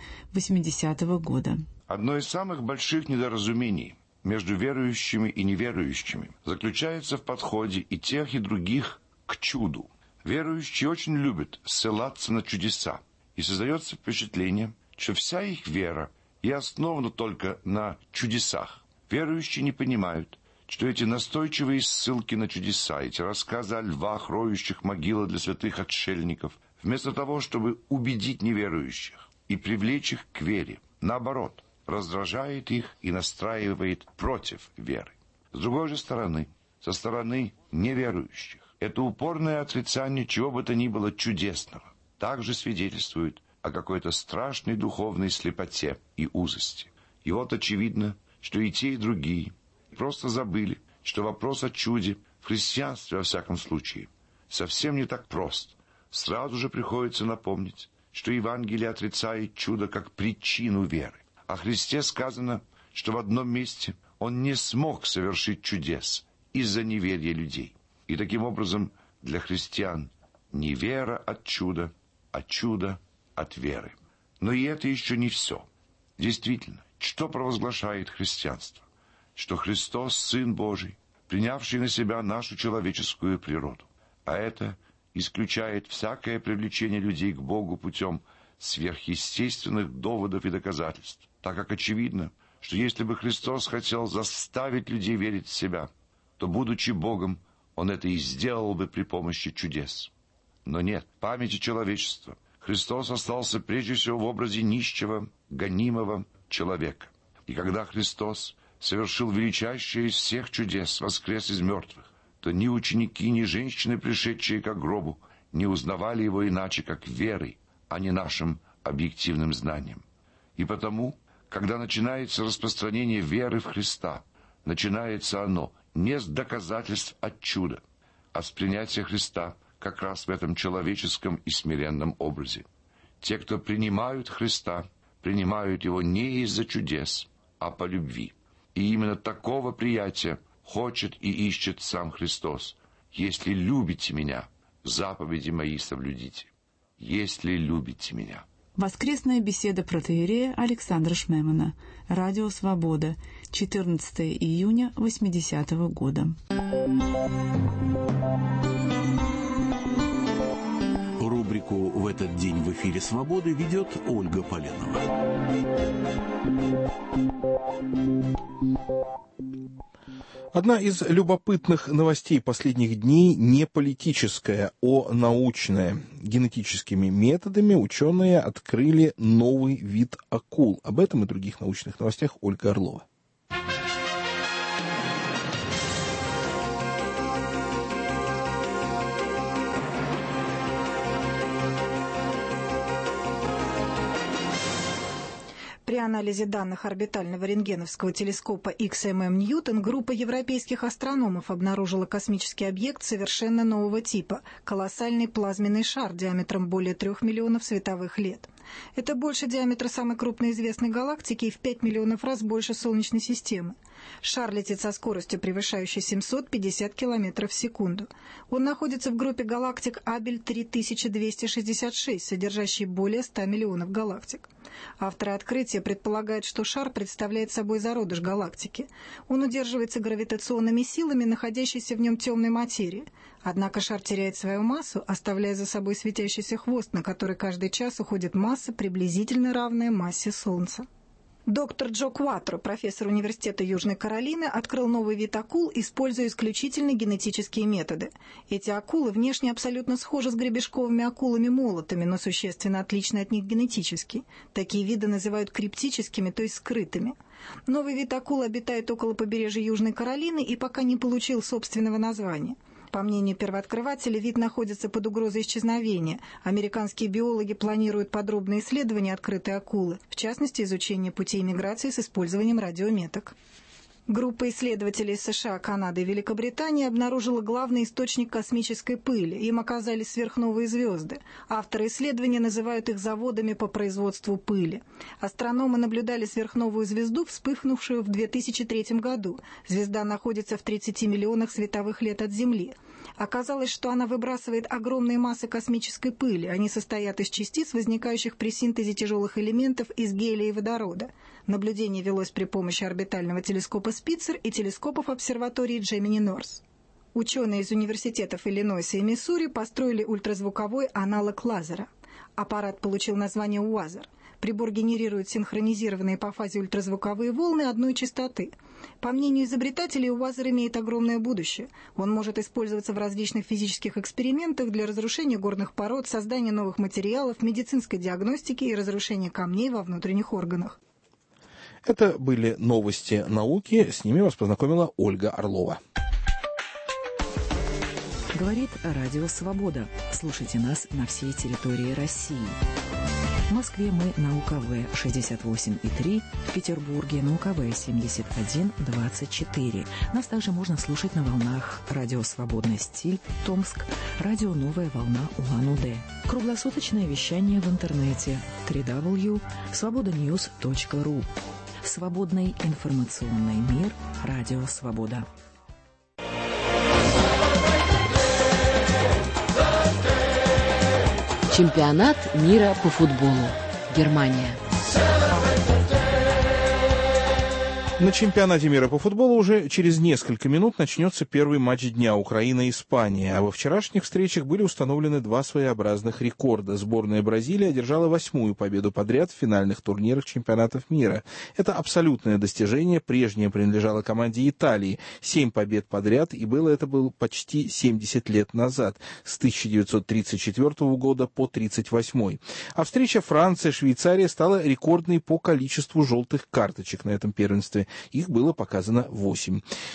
S20: 80-го года.
S21: Одно из самых больших недоразумений между верующими и неверующими заключается в подходе и тех, и других к чуду. Верующие очень любят ссылаться на чудеса, и создается впечатление, что вся их вера и основана только на чудесах. Верующие не понимают, что эти настойчивые ссылки на чудеса, эти рассказы о львах, роющих могилы для святых отшельников, вместо того, чтобы убедить неверующих и привлечь их к вере, наоборот, раздражает их и настраивает против веры. С другой же стороны, со стороны неверующих, это упорное отрицание чего бы то ни было чудесного также свидетельствует о какой-то страшной духовной слепоте и узости. И вот очевидно, что и те, и другие просто забыли, что вопрос о чуде в христианстве, во всяком случае, совсем не так прост. Сразу же приходится напомнить, что Евангелие отрицает чудо как причину веры. О Христе сказано, что в одном месте Он не смог совершить чудес из-за неверия людей. И таким образом для христиан не вера от чуда, а чудо от веры. Но и это еще не все. Действительно, что провозглашает христианство? Что Христос, Сын Божий, принявший на себя нашу человеческую природу. А это исключает всякое привлечение людей к Богу путем сверхъестественных доводов и доказательств. Так как очевидно, что если бы Христос хотел заставить людей верить в себя, то, будучи Богом, Он это и сделал бы при помощи чудес. Но нет, в памяти человечества Христос остался прежде всего в образе нищего, гонимого человека. И когда Христос совершил величайшее из всех чудес, воскрес из мертвых, то ни ученики, ни женщины, пришедшие к гробу, не узнавали его иначе, как верой, а не нашим объективным знанием. И потому, когда начинается распространение веры в Христа, начинается оно не с доказательств от чуда, а с принятия Христа как раз в этом человеческом и смиренном образе. Те, кто принимают Христа, принимают Его не из-за чудес, а по любви. И именно такого приятия хочет и ищет сам Христос. «Если любите Меня, заповеди Мои соблюдите. Если любите Меня».
S20: Воскресная беседа протоиерея Александра Шмемана. Радио «Свобода». 14 июня 80-го года.
S19: Рубрику «В этот день в эфире Свободы» ведет Ольга Поленова.
S2: Одна из любопытных новостей последних дней не политическая, а научная. Генетическими методами ученые открыли новый вид акул. Об этом и других научных новостях Ольга Орлова.
S4: При анализе данных орбитального рентгеновского телескопа XMM Ньютон группа европейских астрономов обнаружила космический объект совершенно нового типа – колоссальный плазменный шар диаметром более 3 миллионов световых лет. Это больше диаметра самой крупной известной галактики и в 5 миллионов раз больше Солнечной системы. Шар летит со скоростью, превышающей 750 км в секунду. Он находится в группе галактик Абель 3266, содержащей более 100 миллионов галактик. Авторы открытия предполагают, что шар представляет собой зародыш галактики. Он удерживается гравитационными силами, находящейся в нем темной материи. Однако шар теряет свою массу, оставляя за собой светящийся хвост, на который каждый час уходит масса, приблизительно равная массе Солнца. Доктор Джо Кватро, профессор Университета Южной Каролины, открыл новый вид акул, используя исключительно генетические методы. Эти акулы внешне абсолютно схожи с гребешковыми акулами-молотами, но существенно отличны от них генетически. Такие виды называют криптическими, то есть скрытыми. Новый вид акул обитает около побережья Южной Каролины и пока не получил собственного названия. По мнению первооткрывателя, вид находится под угрозой исчезновения. Американские биологи планируют подробные исследования открытой акулы, в частности, изучение путей миграции с использованием радиометок. Группа исследователей из США, Канады и Великобритании обнаружила главный источник космической пыли. Им оказались сверхновые звезды. Авторы исследования называют их заводами по производству пыли. Астрономы наблюдали сверхновую звезду, вспыхнувшую в 2003 году. Звезда находится в 30 миллионах световых лет от Земли. Оказалось, что она выбрасывает огромные массы космической пыли. Они состоят из частиц, возникающих при синтезе тяжелых элементов из гелия и водорода. Наблюдение велось при помощи орбитального телескопа Спитцер и телескопов обсерватории Джемини Норс. Ученые из университетов Иллинойса и Миссури построили ультразвуковой аналог лазера. Аппарат получил название УАЗер. Прибор генерирует синхронизированные по фазе ультразвуковые волны одной частоты. По мнению изобретателей, УАЗер имеет огромное будущее. Он может использоваться в различных физических экспериментах для разрушения горных пород, создания новых материалов, медицинской диагностики и разрушения камней во внутренних органах.
S2: Это были новости науки. С ними вас познакомила Ольга Орлова.
S1: Говорит Радио «Свобода». Слушайте нас на всей территории России. В Москве мы на УКВ 68,3, в Петербурге на УКВ 71,24. Нас также можно слушать на волнах Радио «Свободный стиль» Томск, Радио «Новая волна» Улан-Удэ. Круглосуточное вещание в интернете www.svobodanews.ru. Свободный информационный мир. Радио «Свобода». Чемпионат мира по футболу. Германия.
S2: На чемпионате мира по футболу уже через несколько минут начнется первый матч дня Украина-Испания, а во вчерашних встречах были установлены два своеобразных рекорда. Сборная Бразилии одержала 8-ю победу подряд в финальных турнирах чемпионатов мира. Это абсолютное достижение, прежнее принадлежало команде Италии. 7 побед подряд, и это было почти 70 лет назад, с 1934 года по 1938. А встреча Франция-Швейцария стала рекордной по количеству желтых карточек на этом первенстве. Их было показано 8.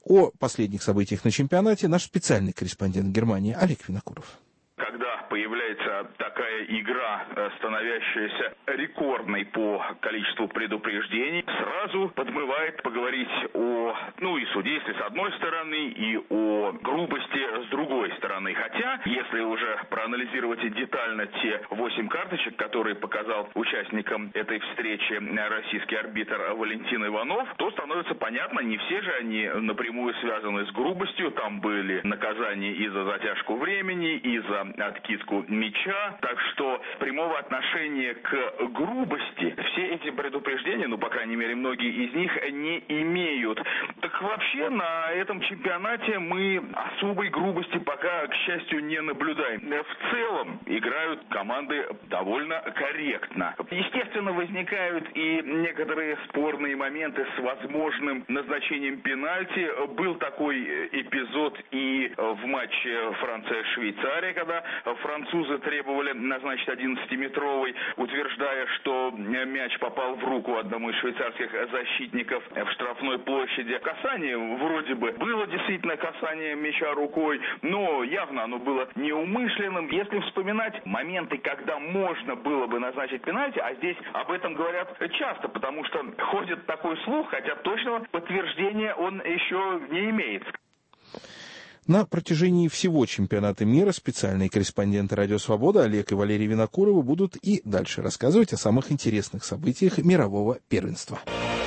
S2: О последних событиях на чемпионате наш специальный корреспондент Германии Олег Винокуров.
S6: Когда появляется такая игра, становящаяся рекордной по количеству предупреждений, сразу подмывает поговорить о, и судействе с одной стороны, и о грубости с другой стороны. Хотя, если уже проанализировать детально те 8 карточек, которые показал участникам этой встречи российский арбитр Валентин Иванов, то становится понятно, не все же они напрямую связаны с грубостью. Там были наказания и за затяжку времени, и за откидку мяча, так что прямого отношения к грубости все эти предупреждения, по крайней мере, многие из них не имеют. Так вообще на этом чемпионате мы особой грубости пока, к счастью, не наблюдаем. В целом играют команды довольно корректно. Естественно, возникают и некоторые спорные моменты с возможным назначением пенальти. Был такой эпизод и в матче Франция-Швейцария, когда французы требовали назначить 11-метровый, утверждая, что мяч попал в руку одному из швейцарских защитников в штрафной площади. Касание вроде бы было действительно касание мяча рукой, но явно оно было неумышленным. Если вспоминать моменты, когда можно было бы назначить пенальти, а здесь об этом говорят часто, потому что ходит такой слух, хотя точного подтверждения он еще не имеет.
S2: На протяжении всего чемпионата мира специальные корреспонденты «Радио Свобода» Олег и Валерий Винокуровы будут и дальше рассказывать о самых интересных событиях мирового первенства.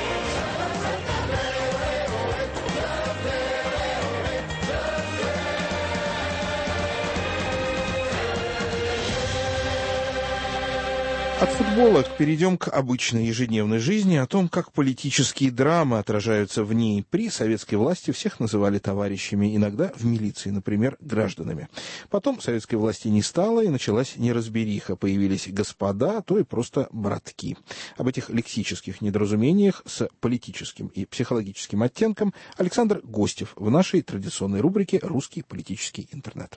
S2: От футбола перейдем к обычной ежедневной жизни, о том, как политические драмы отражаются в ней. При советской власти всех называли товарищами, иногда в милиции, например, гражданами. Потом советской власти не стало, и началась неразбериха. Появились господа, а то и просто братки. Об этих лексических недоразумениях с политическим и психологическим оттенком Александр Гостев в нашей традиционной рубрике «Русский политический интернет».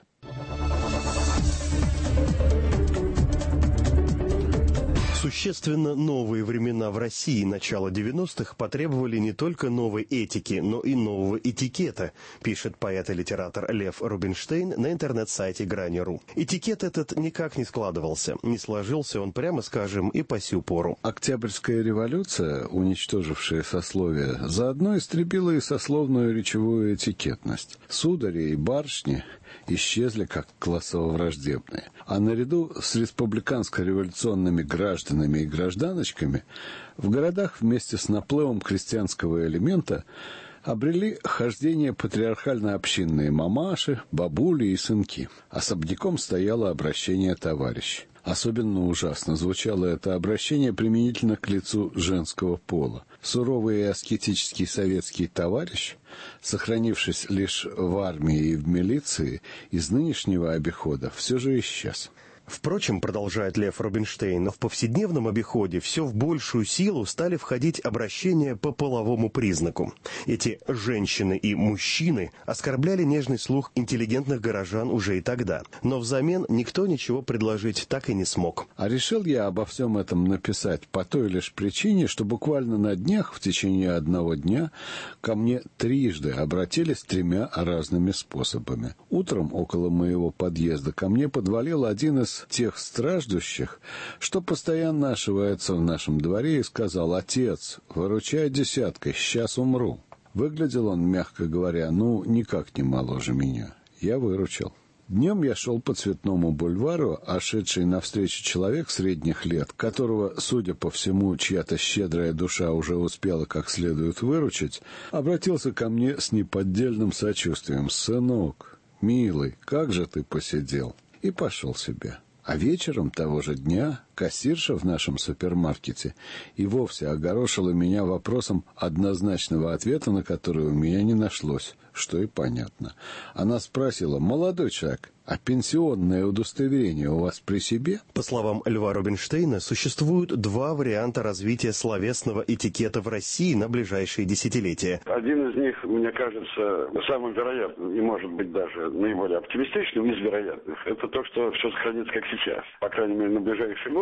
S22: Существенно новые времена в России начала 90-х потребовали не только новой этики, но и нового этикета, пишет поэт и литератор Лев Рубинштейн на интернет-сайте Грани.ру. Этикет этот никак не складывался. Не сложился он, прямо скажем, и по сю пору.
S23: Октябрьская революция, уничтожившая сословие, заодно истребила и сословную речевую этикетность. Судари и барышни исчезли как классово-враждебные. А наряду с республиканско-революционными гражданами и гражданочками в городах вместе с наплывом крестьянского элемента обрели хождение патриархально-общинные мамаши, бабули и сынки. Особняком стояло обращение «товарищ». Особенно ужасно звучало это обращение применительно к лицу женского пола. Суровый и аскетический советский товарищ, сохранившись лишь в армии и в милиции, из нынешнего обихода все же исчез.
S22: Впрочем, продолжает Лев Рубинштейн, в повседневном обиходе все в большую силу стали входить обращения по половому признаку. Эти женщины и мужчины оскорбляли нежный слух интеллигентных горожан уже и тогда. Но взамен никто ничего предложить так и не смог.
S23: А решил я обо всем этом написать по той лишь причине, что буквально на днях, в течение одного дня, ко мне трижды обратились 3 разными способами. Утром около моего подъезда ко мне подвалил один из тех страждущих, что постоянно ошивается в нашем дворе, и сказал: «Отец, выручай десяткой, сейчас умру». Выглядел он, мягко говоря, никак не моложе меня. Я выручил. Днем я шел по Цветному бульвару, а шедший навстречу человек средних лет, которого, судя по всему, чья-то щедрая душа уже успела как следует выручить, обратился ко мне с неподдельным сочувствием: «Сынок, милый, как же ты посидел?» И пошел себе. А вечером того же дня кассирша в нашем супермаркете и вовсе огорошила меня вопросом, однозначного ответа на который у меня не нашлось, что и понятно. Она спросила: «Молодой человек, а пенсионное удостоверение у вас при себе?»
S22: По словам Льва Рубинштейна, существуют 2 варианта развития словесного этикета в России на ближайшие десятилетия.
S24: Один из них, мне кажется, самым вероятным и, может быть, даже наиболее оптимистичным из вероятных. Это то, что все сохранится как сейчас. По крайней мере, на ближайший год.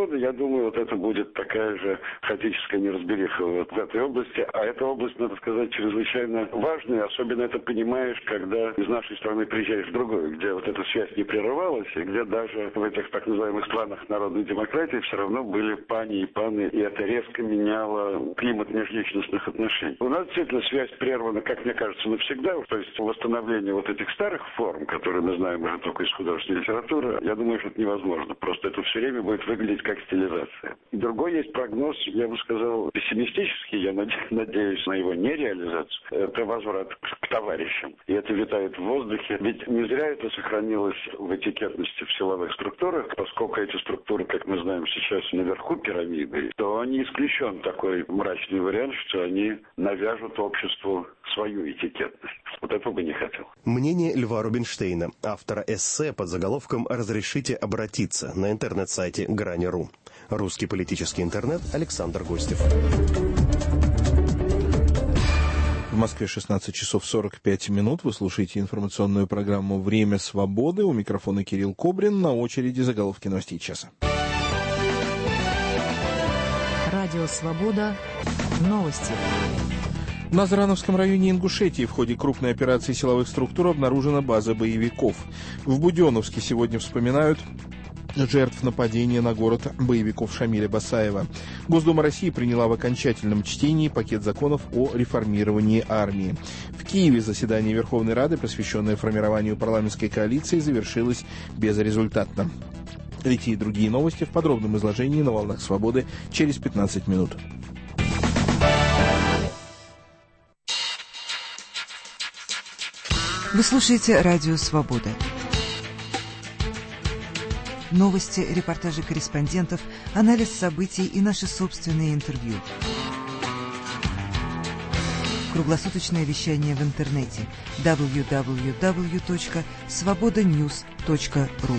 S24: года, я думаю, вот это будет такая же хаотическая неразбериха вот в этой области. А эта область, надо сказать, чрезвычайно важная. Особенно это понимаешь, когда из нашей страны приезжаешь в другую, где вот эта связь не прерывалась, и где даже в этих так называемых странах народной демократии все равно были пани и паны, и это резко меняло климат межличностных отношений. У нас действительно связь прервана, как мне кажется, навсегда. То есть восстановление вот этих старых форм, которые мы знаем уже только из художественной литературы, я думаю, что это невозможно. Просто это все время будет выглядеть как стилизация. И другой есть прогноз, я бы сказал, пессимистический, я надеюсь на его нереализацию. Это возврат к товарищам. И это витает в воздухе. Ведь не зря это сохранилось в этикетности в силовых структурах, поскольку эти структуры, как мы знаем, сейчас наверху пирамиды, то не исключен такой мрачный вариант, что они навяжут обществу свою этикетность. Вот этого бы не хотел.
S22: Мнение Льва Рубинштейна, автора эссе под заголовком «Разрешите обратиться» на интернет-сайте Грани.ру. Русский политический интернет, Александр Гостев.
S2: В Москве 16 часов 45 минут. Вы слушаете информационную программу «Время свободы». У микрофона Кирилл Кобрин. На очереди заголовки новостей часа.
S1: Радио «Свобода». Новости.
S2: В Назрановском районе Ингушетии в ходе крупной операции силовых структур обнаружена база боевиков. В Буденновске сегодня вспоминают жертв нападения на город боевиков Шамиля Басаева. Госдума России приняла в окончательном чтении пакет законов о реформировании армии. В Киеве заседание Верховной Рады, посвященное формированию парламентской коалиции, завершилось безрезультатно. Эти и другие новости в подробном изложении на «Волнах Свободы» через 15 минут.
S5: Вы слушаете «Радио Свобода». Новости, репортажи корреспондентов, анализ событий и наши собственные интервью. Круглосуточное вещание в интернете www.svobodanews.ru.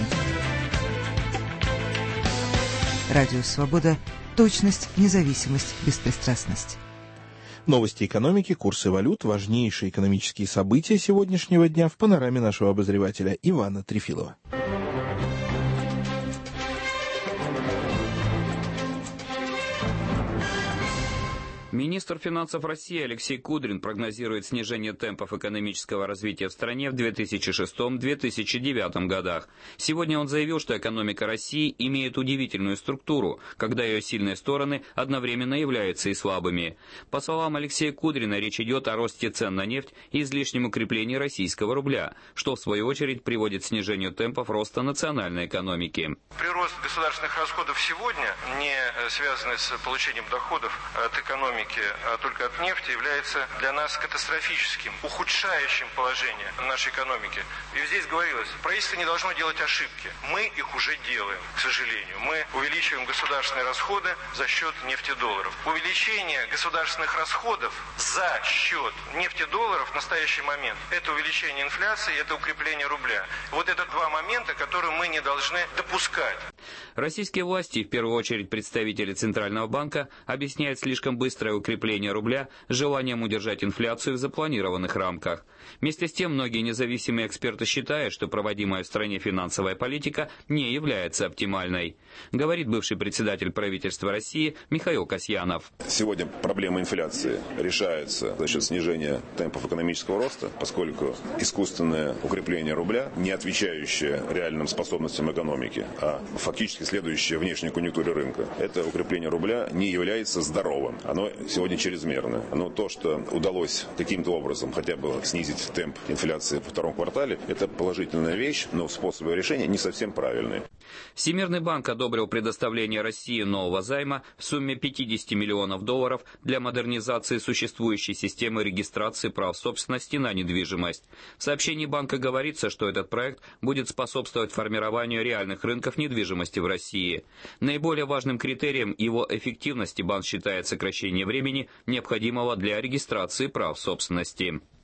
S5: Радио Свобода. Точность, независимость, беспристрастность.
S2: Новости экономики, курсы валют, важнейшие экономические события сегодняшнего дня в панораме нашего обозревателя Ивана Трефилова.
S7: Министр финансов России Алексей Кудрин прогнозирует снижение темпов экономического развития в стране в 2006-2009 годах. Сегодня он заявил, что экономика России имеет удивительную структуру, когда ее сильные стороны одновременно являются и слабыми. По словам Алексея Кудрина, речь идет о росте цен на нефть и излишнем укреплении российского рубля, что в свою очередь приводит к снижению темпов роста национальной экономики.
S8: Прирост государственных расходов сегодня, не связанный с получением доходов от экономики, а только от нефти, является для нас катастрофическим, ухудшающим положение нашей экономики. И здесь говорилось, правительство не должно делать ошибки. Мы их уже делаем, к сожалению. Мы увеличиваем государственные расходы за счет нефтедолларов. Увеличение государственных расходов за счет нефтедолларов в настоящий момент – это увеличение инфляции, это укрепление рубля. Вот это два момента, которые мы не должны допускать.
S7: Российские власти, в первую очередь представители Центрального банка, объясняют слишком быстрое укрепление рубля желанием удержать инфляцию в запланированных рамках. Вместе с тем, многие независимые эксперты считают, что проводимая в стране финансовая политика не является оптимальной. Говорит бывший председатель правительства России Михаил Касьянов.
S9: Сегодня проблема инфляции решается за счет снижения темпов экономического роста, поскольку искусственное укрепление рубля, не отвечающее реальным способностям экономики, а фактически следующее внешней конъюнктуре рынка, это укрепление рубля не является здоровым. Оно сегодня чрезмерно. Но то, что удалось каким-то образом хотя бы снизить темп инфляции во втором квартале, это положительная вещь, но способы решения не совсем правильные.
S7: Всемирный банк одобрил предоставление России нового займа в сумме $50 миллионов для модернизации существующей системы регистрации прав собственности на недвижимость. В сообщении банка говорится, что этот проект будет способствовать формированию реальных рынков недвижимости в России. Наиболее важным критерием его эффективности банк считает сокращение времени, необходимого для регистрации прав собственности.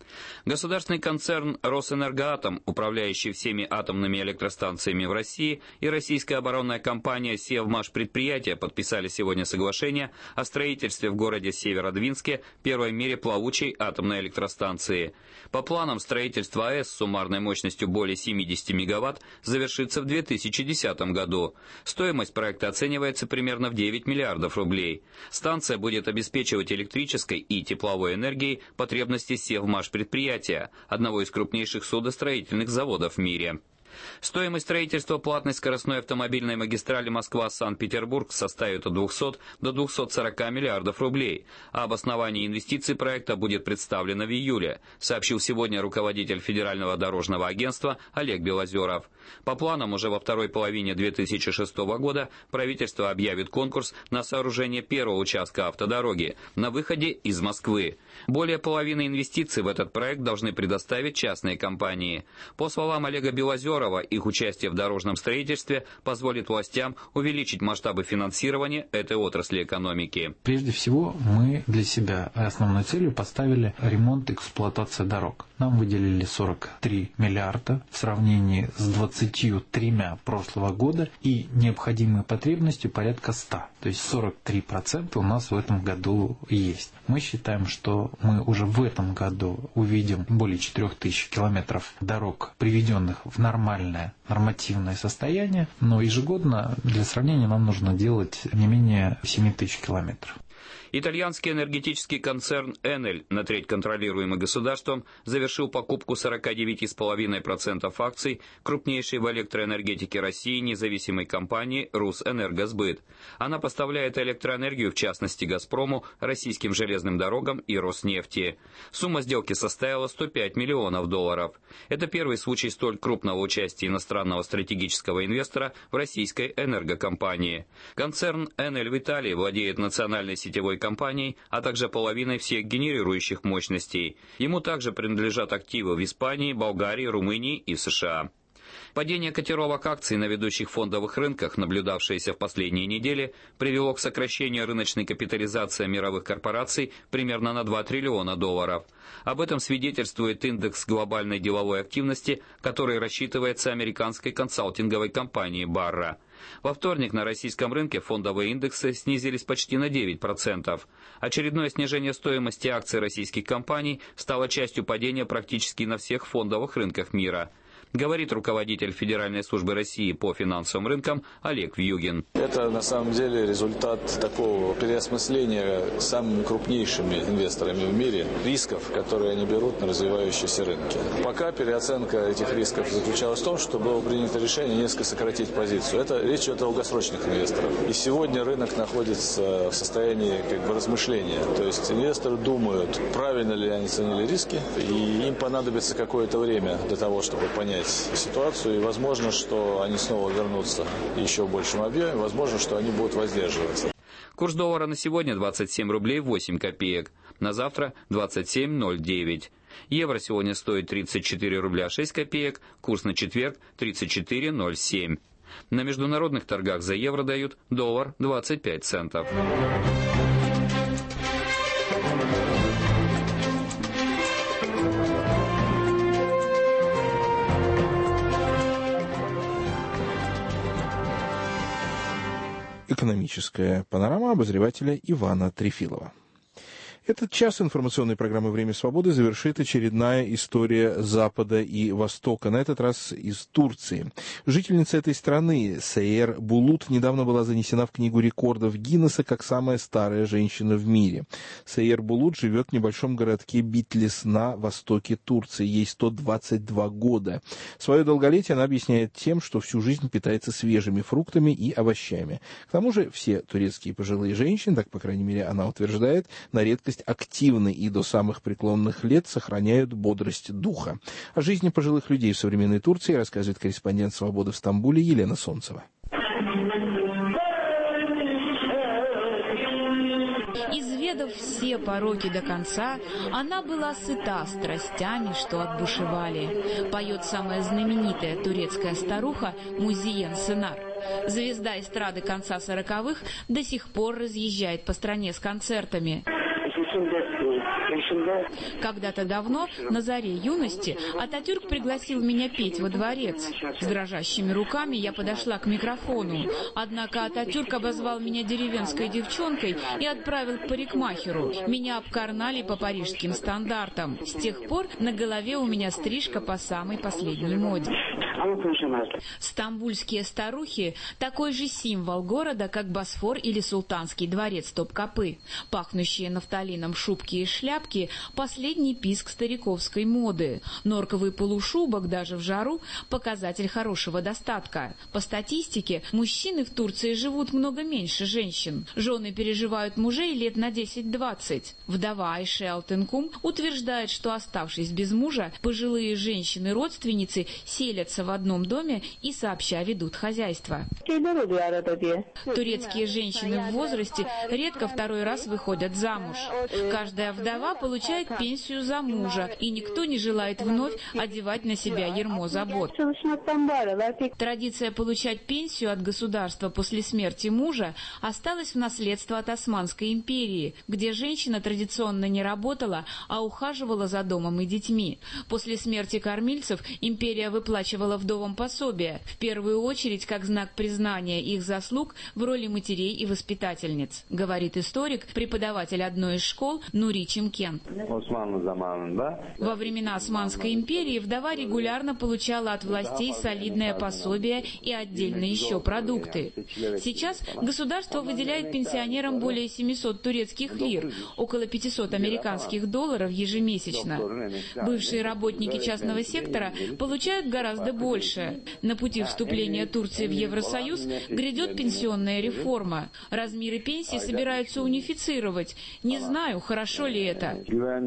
S7: Государственный концерн «Росэнергоатом», управляющий всеми атомными электростанциями в России, и российская оборонная компания «Севмашпредприятие» подписали сегодня соглашение о строительстве в городе Северодвинске первой в мире плавучей атомной электростанции. По планам, строительство АЭС с суммарной мощностью более 70 мегаватт завершится в 2010 году. Стоимость проекта оценивается примерно в 9 миллиардов рублей. Станция будет обеспечивать электрической и тепловой энергией потребности Севмашпредприятия, одного из крупнейших судостроительных заводов в мире. Стоимость строительства платной скоростной автомобильной магистрали Москва-Санкт-Петербург составит от 200 до 240 миллиардов рублей, а обоснование инвестиций проекта будет представлено в июле, сообщил сегодня руководитель Федерального дорожного агентства Олег Белозеров. По планам, уже во второй половине 2006 года правительство объявит конкурс на сооружение первого участка автодороги на выходе из Москвы. Более половины инвестиций в этот проект должны предоставить частные компании. По словам Олега Белозерова, их участие в дорожном строительстве позволит властям увеличить масштабы финансирования этой отрасли экономики.
S3: Прежде всего, мы для себя основной целью поставили ремонт и эксплуатацию дорог. Нам выделили 43 миллиарда в сравнении с 23 прошлого года и необходимой потребностью порядка 100. То есть 43% у нас в этом году есть. Мы считаем, что мы уже в этом году увидим более 4000 километров дорог, приведенных в нормальное нормативное состояние, но ежегодно, для сравнения, нам нужно делать не менее 7000 километров.
S7: Итальянский энергетический концерн «Энель», на треть контролируемый государством, завершил покупку 49,5% акций крупнейшей в электроэнергетике России независимой компании «Русэнергосбыт». Она поставляет электроэнергию, в частности «Газпрому», российским железным дорогам и «Роснефти». Сумма сделки составила $105 миллионов. Это первый случай столь крупного участия иностранного стратегического инвестора в российской энергокомпании. Концерн «Энель» в Италии владеет национальной сетевой компанией, а также половиной всех генерирующих мощностей. Ему также принадлежат активы в Испании, Болгарии, Румынии и США. Падение котировок акций на ведущих фондовых рынках, наблюдавшееся в последние недели, привело к сокращению рыночной капитализации мировых корпораций примерно на $2 триллиона. Об этом свидетельствует индекс глобальной деловой активности, который рассчитывается американской консалтинговой компанией Barra. Во вторник на российском рынке фондовые индексы снизились почти на 9%. Очередное снижение стоимости акций российских компаний стало частью падения практически на всех фондовых рынках мира. Говорит руководитель Федеральной службы России по финансовым рынкам Олег Вьюгин.
S10: Это на самом деле результат такого переосмысления самыми крупнейшими инвесторами в мире рисков, которые они берут на развивающиеся рынки. Пока переоценка этих рисков заключалась в том, что было принято решение несколько сократить позицию. Это речь идет о долгосрочных инвесторах. И сегодня рынок находится в состоянии размышления. То есть инвесторы думают, правильно ли они оценили риски, и им понадобится какое-то время для того, чтобы понять ситуацию, и возможно, что они снова вернутся еще в большем объеме, возможно, что они будут воздерживаться.
S7: Курс доллара на сегодня 27 рублей 8 копеек, на завтра 27,09. Евро сегодня стоит 34 рубля 6 копеек, курс на четверг 34,07. На международных торгах за евро дают доллар 25 центов.
S2: Экономическая панорама обозревателя Ивана Трефилова. Этот час информационной программы «Время свободы» завершит очередная история Запада и Востока, на этот раз из Турции. Жительница этой страны Сейер Булут недавно была занесена в Книгу рекордов Гиннесса как самая старая женщина в мире. Сейер Булут живет в небольшом городке Битлис на востоке Турции. Ей 122 года. Свое долголетие она объясняет тем, что всю жизнь питается свежими фруктами и овощами. К тому же все турецкие пожилые женщины, так, по крайней мере, она утверждает, на редкость активны и до самых преклонных лет сохраняют бодрость духа. О жизни пожилых людей в современной Турции рассказывает корреспондент «Свободы» в Стамбуле Елена Солнцева.
S11: Изведав все пороки до конца, она была сыта страстями, что отбушевали. Поет самая знаменитая турецкая старуха Музиен Сенар. Звезда эстрады конца 40-х до сих пор разъезжает по стране с концертами. Когда-то давно, на заре юности, Ататюрк пригласил меня петь во дворец. С дрожащими руками я подошла к микрофону. Однако Ататюрк обозвал меня деревенской девчонкой и отправил к парикмахеру. Меня обкарнали по парижским стандартам. С тех пор на голове у меня стрижка по самой последней моде. Стамбульские старухи – такой же символ города, как Босфор или Султанский дворец Топкапы. Пахнущие нафталином шубки и шляпки – последний писк стариковской моды. Норковый полушубок даже в жару – показатель хорошего достатка. По статистике, мужчины в Турции живут много меньше женщин. Жены переживают мужей лет на 10-20. Вдова Айше Алтынкум утверждает, что, оставшись без мужа, пожилые женщины-родственницы селятся в одном доме и сообща ведут хозяйство. Турецкие женщины в возрасте редко второй раз выходят замуж. Каждая вдова получает пенсию за мужа, и никто не желает вновь одевать на себя ярмо забот. Традиция получать пенсию от государства после смерти мужа осталась в наследство от Османской империи, где женщина традиционно не работала, а ухаживала за домом и детьми. После смерти кормильцев империя выплачивала вдовам пособие, в первую очередь как знак признания их заслуг в роли матерей и воспитательниц, говорит историк, преподаватель одной из школ Нури Чимкент. Во времена Османской империи вдова регулярно получала от властей солидное пособие и отдельно еще продукты. Сейчас государство выделяет пенсионерам более 700 турецких лир, около 500 американских долларов ежемесячно. Бывшие работники частного сектора получают гораздо больше. На пути вступления Турции в Евросоюз грядет пенсионная реформа. Размеры пенсий собираются унифицировать. Не знаю, хорошо ли это.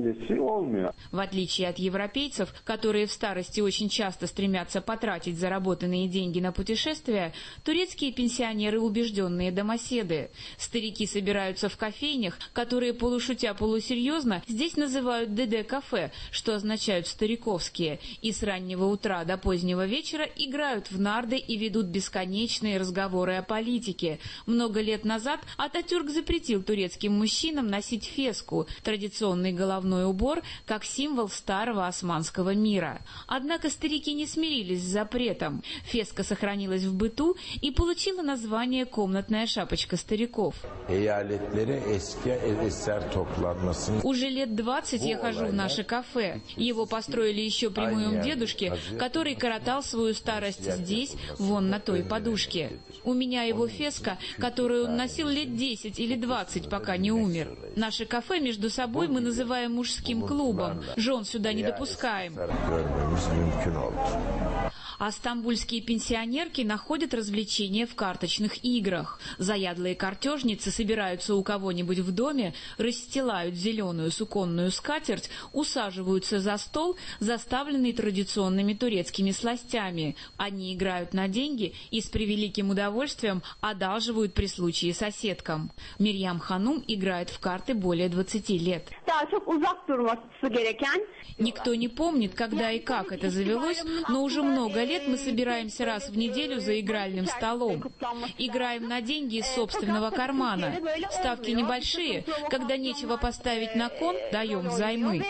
S11: В отличие от европейцев, которые в старости очень часто стремятся потратить заработанные деньги на путешествия, турецкие пенсионеры убежденные домоседы. Старики собираются в кофейнях, которые полушутя полусерьезно здесь называют ДД-кафе, что означают стариковские, и с раннего утра до позднего вечера играют в нарды и ведут бесконечные разговоры о политике. Много лет назад Ататюрк запретил турецким мужчинам носить феску, традиционный головной убор, как символ старого османского мира. Однако старики не смирились с запретом. Феска сохранилась в быту и получила название «комнатная шапочка стариков». Уже лет 20 я хожу в наше кафе. Его построили еще при моем дедушке, который коротал свою старость здесь, вон на той подушке. У меня его феска, которую он носил лет 10 или 20, пока не умер. Наше кафе между собой мы называем мужским клубом. Жен сюда не допускаем. А стамбульские пенсионерки находят развлечения в карточных играх. Заядлые картежницы собираются у кого-нибудь в доме, расстилают зеленую суконную скатерть, усаживаются за стол, заставленный традиционными турецкими сластями. Они играют на деньги и с превеликим удовольствием одалживают при случае соседкам. Мирьям Ханум играет в карты более 20 лет. Никто не помнит, когда и как это завелось, но уже много лет мы собираемся раз в неделю за игральным столом. Играем на деньги из собственного кармана. Ставки небольшие, когда нечего поставить на кон, даем взаймы.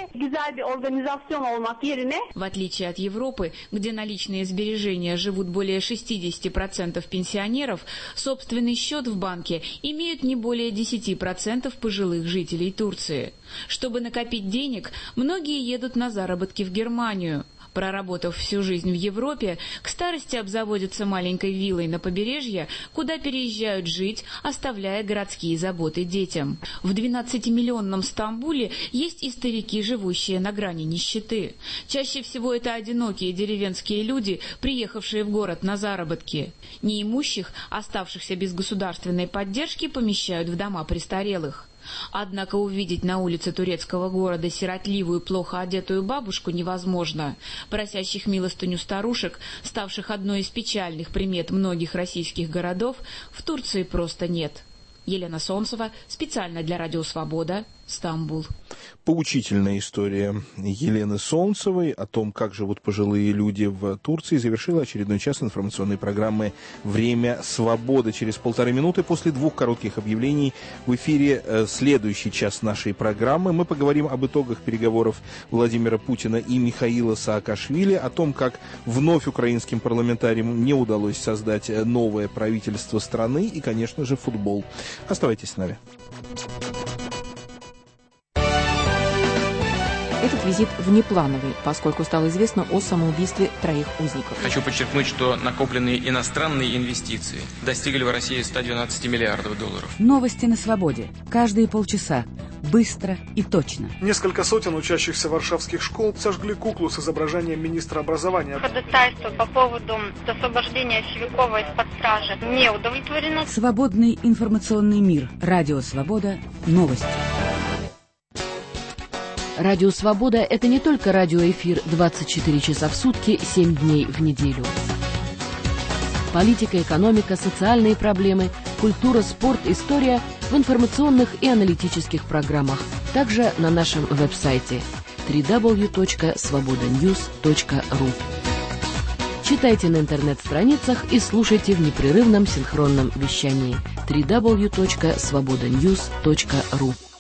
S11: В отличие от Европы, где наличные сбережения живут более 60% пенсионеров, собственный счет в банке имеют не более 10% пожилых жителей Турции. Чтобы накопить денег, многие едут на заработки в Германию. Проработав всю жизнь в Европе, к старости обзаводятся маленькой виллой на побережье, куда переезжают жить, оставляя городские заботы детям. В 12-миллионном Стамбуле есть и старики, живущие на грани нищеты. Чаще всего это одинокие деревенские люди, приехавшие в город на заработки. Неимущих, оставшихся без государственной поддержки, помещают в дома престарелых. Однако увидеть на улице турецкого города сиротливую, плохо одетую бабушку невозможно. Просящих милостыню старушек, ставших одной из печальных примет многих российских городов, в Турции просто нет. Елена Солнцева, специально для Радио Свобода, Стамбул.
S2: Поучительная история Елены Солнцевой о том, как живут пожилые люди в Турции, завершила очередной час информационной программы «Время свободы». Через 1,5 минуты после 2 коротких объявлений в эфире следующий час нашей программы. Мы поговорим об итогах переговоров Владимира Путина и Михаила Саакашвили, о том, как вновь украинским парламентариям не удалось создать новое правительство страны и, конечно же, футбол. Оставайтесь с нами.
S1: Этот визит внеплановый, поскольку стало известно о самоубийстве 3 узников.
S12: Хочу подчеркнуть, что накопленные иностранные инвестиции достигли в России 112 миллиардов долларов.
S13: Новости на свободе. Каждые полчаса. Быстро и точно.
S14: Несколько сотен учащихся варшавских школ сожгли куклу с изображением министра образования.
S17: Ходатайство по поводу освобождения Севикова из-под стражи не удовлетворено.
S13: Свободный информационный мир. Радио «Свобода». Новости.
S1: Радио «Свобода» — это не только радиоэфир 24 часа в сутки, 7 дней в неделю. Политика, экономика, социальные проблемы, культура, спорт, история в информационных и аналитических программах. Также на нашем веб-сайте www.svobodanews.ru. Читайте на интернет-страницах и слушайте в непрерывном синхронном вещании www.svobodanews.ru.